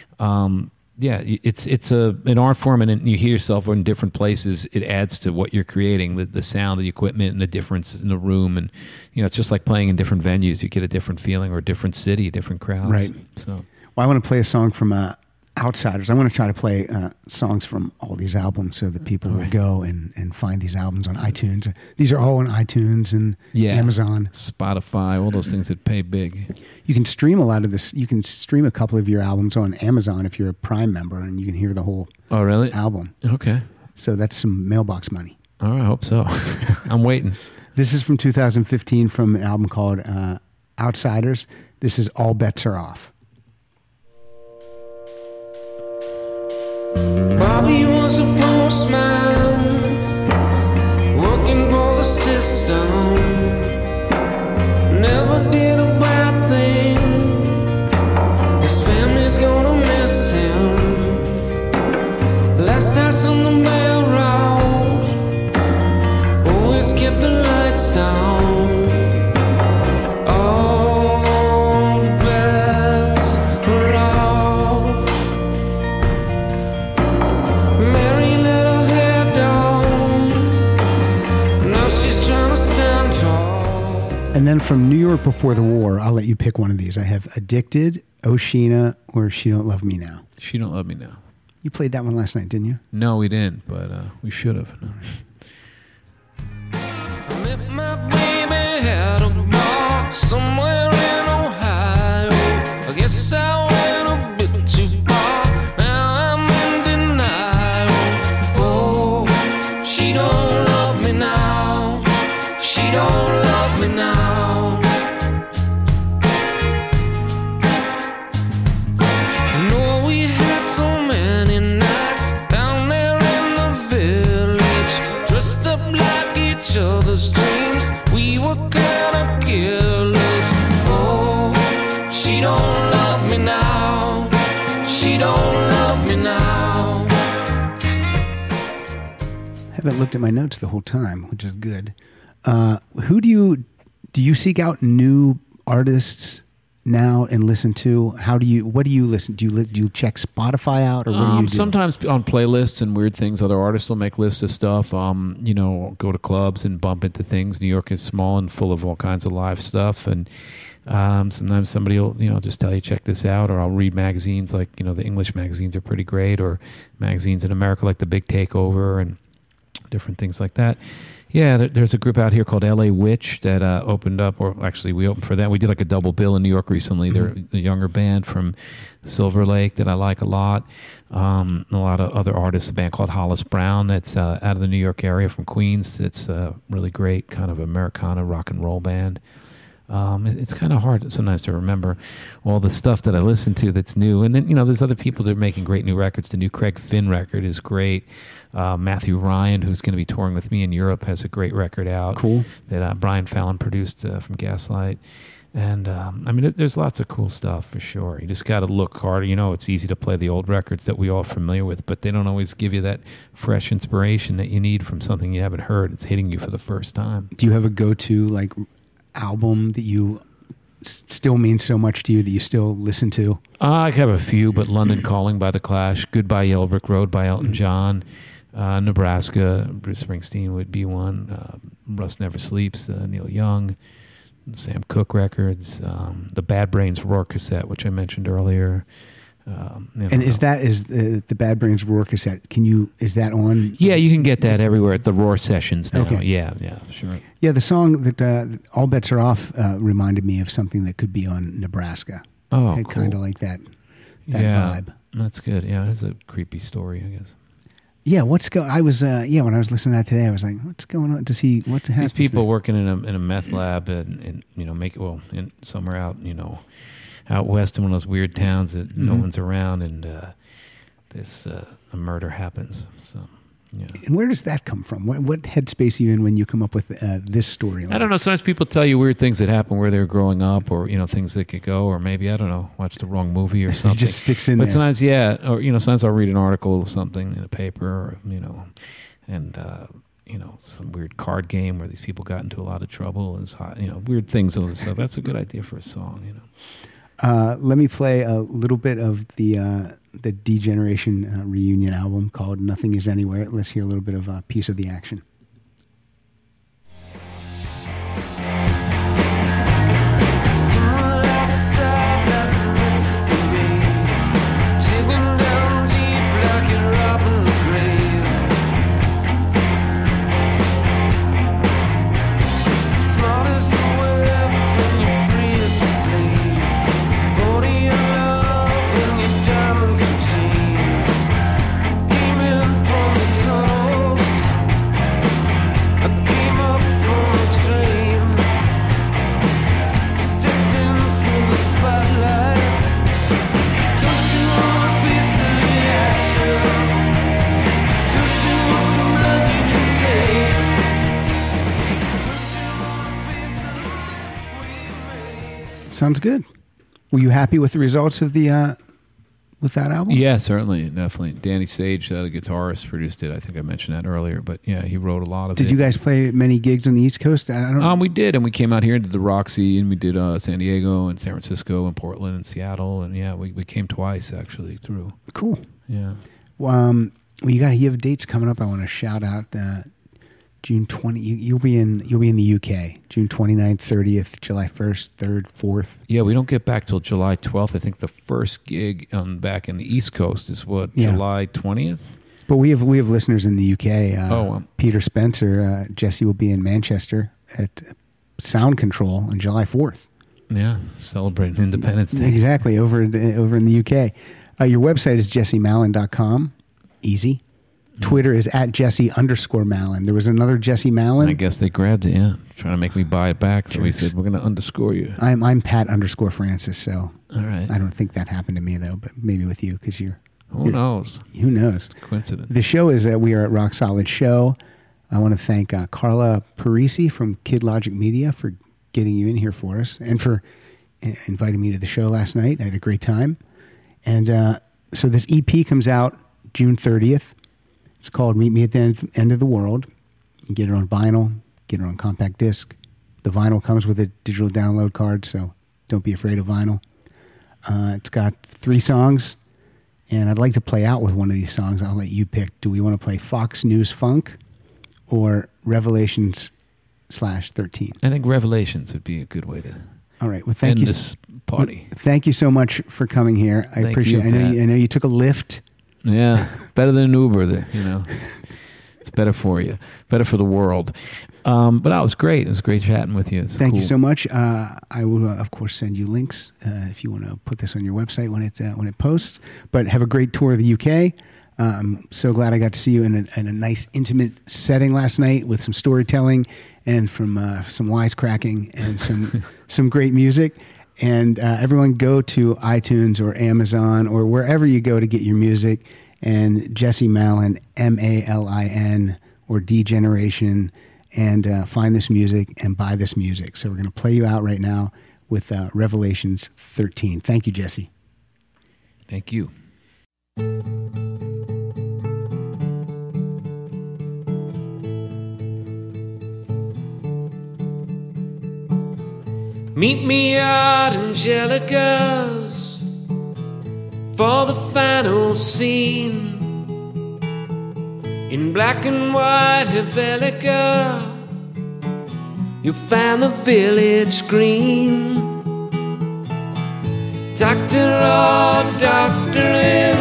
it's an art form, and you hear yourself in different places. It adds to what you're creating, the sound, the equipment, and the difference in the room. And, it's just like playing in different venues. You get a different feeling, or a different city, different crowds. Right. So, well, I want to play a song from Outsiders. I want to try to play songs from all these albums so that people will go and find these albums on iTunes. These are all on iTunes and Amazon. Spotify, all those things that pay big. You can stream a lot of this. You can stream a couple of your albums on Amazon if you're a Prime member, and you can hear the whole album. Okay. So that's some mailbox money. All right, I hope so. I'm waiting. This is from 2015 from an album called Outsiders. This is All Bets Are Off. Bobby was a postman, working for the system. Never did a bad thing. His family's gonna miss him. Last house on the mail route, always kept the lights down. All bets were off. Mary let her hair down. Now she's trying to stand tall. And then from New York Before the War, I'll let you pick one of these. I have Addicted, Oshina, or She Don't Love Me Now. She Don't Love Me Now. You played that one last night, didn't you? No, we didn't, but we should have. I met my baby at a bar somewhere in Ohio. I guess I went a bit too far. Now I'm in denial. Oh, she don't love me now. She don't love me now. I know we had so many nights down there in the village, dressed up like each other's dreams. We were kinda careless. Oh, she don't love me now. She don't love me now. I haven't looked at my notes the whole time, which is good. Who do you seek out new artists now and listen to? What do you listen? Do you check Spotify out, or what do you do? Sometimes on playlists and weird things, other artists will make lists of stuff. Go to clubs and bump into things. New York is small and full of all kinds of live stuff, and sometimes somebody will just tell you, check this out, or I'll read magazines like the English magazines are pretty great, or magazines in America like The Big Takeover and different things like that. Yeah, there's a group out here called LA Witch that opened up, or actually we opened for them. We did like a double bill in New York recently. They're a younger band from Silver Lake that I like a lot. A lot of other artists, a band called Hollis Brown that's out of the New York area from Queens. It's a really great kind of Americana rock and roll band. It's kind of hard sometimes to remember all the stuff that I listen to that's new. And then, there's other people that are making great new records. The new Craig Finn record is great. Matthew Ryan, who's going to be touring with me in Europe, has a great record out. Cool. That Brian Fallon produced from Gaslight. And, there's lots of cool stuff for sure. You just got to look harder. It's easy to play the old records that we all are familiar with, but they don't always give you that fresh inspiration that you need from something you haven't heard. It's hitting you for the first time. Do you have a go-to, album that you still means so much to you that you still listen to? I have a few, but London Calling by The Clash, Goodbye Yellow Brick Road by Elton John, Nebraska, Bruce Springsteen would be one, Rust Never Sleeps, Neil Young, Sam Cooke records, the Bad Brains Roar cassette, which I mentioned earlier. And is the Bad Brains Roar cassette? Is that on? Yeah, you can get that everywhere at the Roar Sessions now. Okay. Yeah, sure. Yeah, the song that All Bets Are Off reminded me of something that could be on Nebraska. Oh, cool. Kind of like that vibe. That's good. Yeah, it's a creepy story, I guess. Yeah, when I was listening to that today, I was like, what's going on? To see what happens. These people working in a meth lab and somewhere out, out west in one of those weird towns that no one's around, and a murder happens. So, yeah. And where does that come from? What headspace are you in when you come up with this storyline? I don't know. Sometimes people tell you weird things that happen where they're growing up, or things that could go, or maybe I don't know, watch the wrong movie or something. It just sticks in but there. Sometimes, or sometimes I'll read an article or something in a paper, or and some weird card game where these people got into a lot of trouble. And weird things. So that's a good idea for a song. Let me play a little bit of the D-Generation reunion album called Nothing Is Anywhere. Let's hear a little bit of a piece of the action. Sounds good. Were you happy with the results of the with that album? Yeah, certainly, definitely. Danny Sage, the guitarist, produced it. I think I mentioned that earlier, but yeah, he wrote a lot of it. Did you guys play many gigs on the East Coast? I don't know. We did, and we came out here and did the Roxy, and we did San Diego and San Francisco and Portland and Seattle, and yeah, we came twice actually through. Cool. Yeah. Well, you have dates coming up. I want to shout out. June 20, you'll be in the UK. June 29th, 30th, July 1st, 3rd, 4th. Yeah, we don't get back till July 12th. I think the first gig back in the East Coast is July 20th. But we have listeners in the UK. Peter Spencer, Jesse will be in Manchester at Sound Control on July 4th. Yeah, celebrating Independence Day. Exactly, over in the UK. Your website is jessemallon.com. Easy. Twitter is at @Jesse_Mallon. There was another Jesse Mallon. I guess they grabbed it, yeah. Trying to make me buy it back. So he said, we're going to underscore you. I'm Pat_Francis, so all right. I don't think that happened to me, though, but maybe with you, because Who knows? Who knows? Coincidence. The show is we are at Rock Solid Show. I want to thank Carla Parisi from Kid Logic Media for getting you in here for us and for inviting me to the show last night. I had a great time. And so this EP comes out June 30th. It's called Meet Me at the End of the World. You can get it on vinyl, get it on compact disc. The vinyl comes with a digital download card, so don't be afraid of vinyl. It's got 3 songs, and I'd like to play out with one of these songs. I'll let you pick. Do we want to play Fox News Funk or Revelations/13? I think Revelations would be a good way to all right. Well, thank you. This party. Thank you so much for coming here. I appreciate it. I know you took a lift. Yeah, better than an Uber. It's better for you, better for the world. But that was great. It was great chatting with you. It's Thank you cool. so much. I will, of course, send you links if you want to put this on your website when it posts. But have a great tour of the UK. I'm so glad I got to see you in a nice, intimate setting last night with some storytelling and from some wisecracking and some great music. And everyone go to iTunes or Amazon or wherever you go to get your music. And Jesse Malin, Malin, or D-Generation, and find this music and buy this music. So we're going to play you out right now with Revelations 13. Thank you, Jesse. Thank you. Meet me at Angelica's for the final scene. In black and white Helvetica, you'll find the village green. Doctor or doctoring,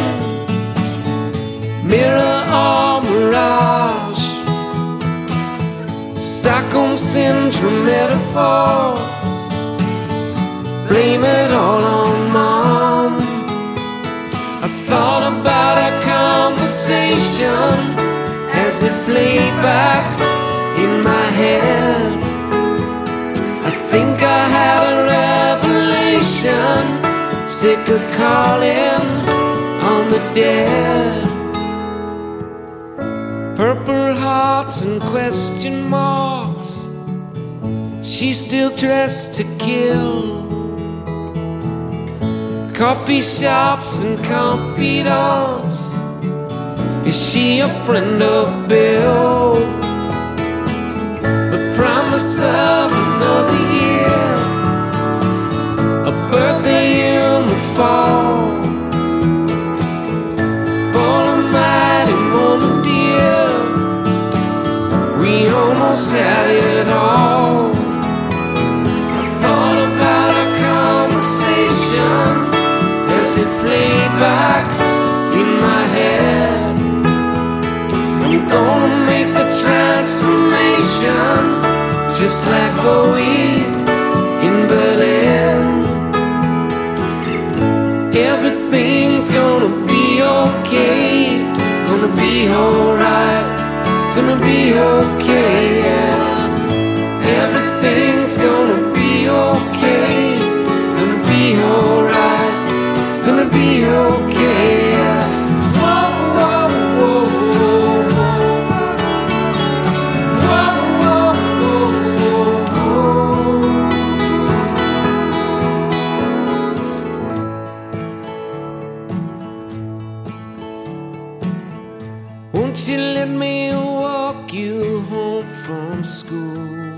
mirror or mirage, Stockholm Syndrome metaphor, blame it all on Mom. I thought about our conversation as it played back in my head. I think I had a revelation, sick of calling on the dead. Purple hearts and question marks, she's still dressed to kill. Coffee shops and confidants, is she a friend of Bill? The promise of another year, a birthday in the fall, for a mighty woman dear, we almost had it all. I thought about our conversation as it played back in my head. I'm gonna make the transformation just like Bowie in Berlin. Everything's gonna be okay, gonna be alright, gonna be okay, yeah. Everything's gonna be okay, gonna be alright, gonna be okay, yeah. Whoa, whoa, whoa, whoa. Won't you let me walk you home from school?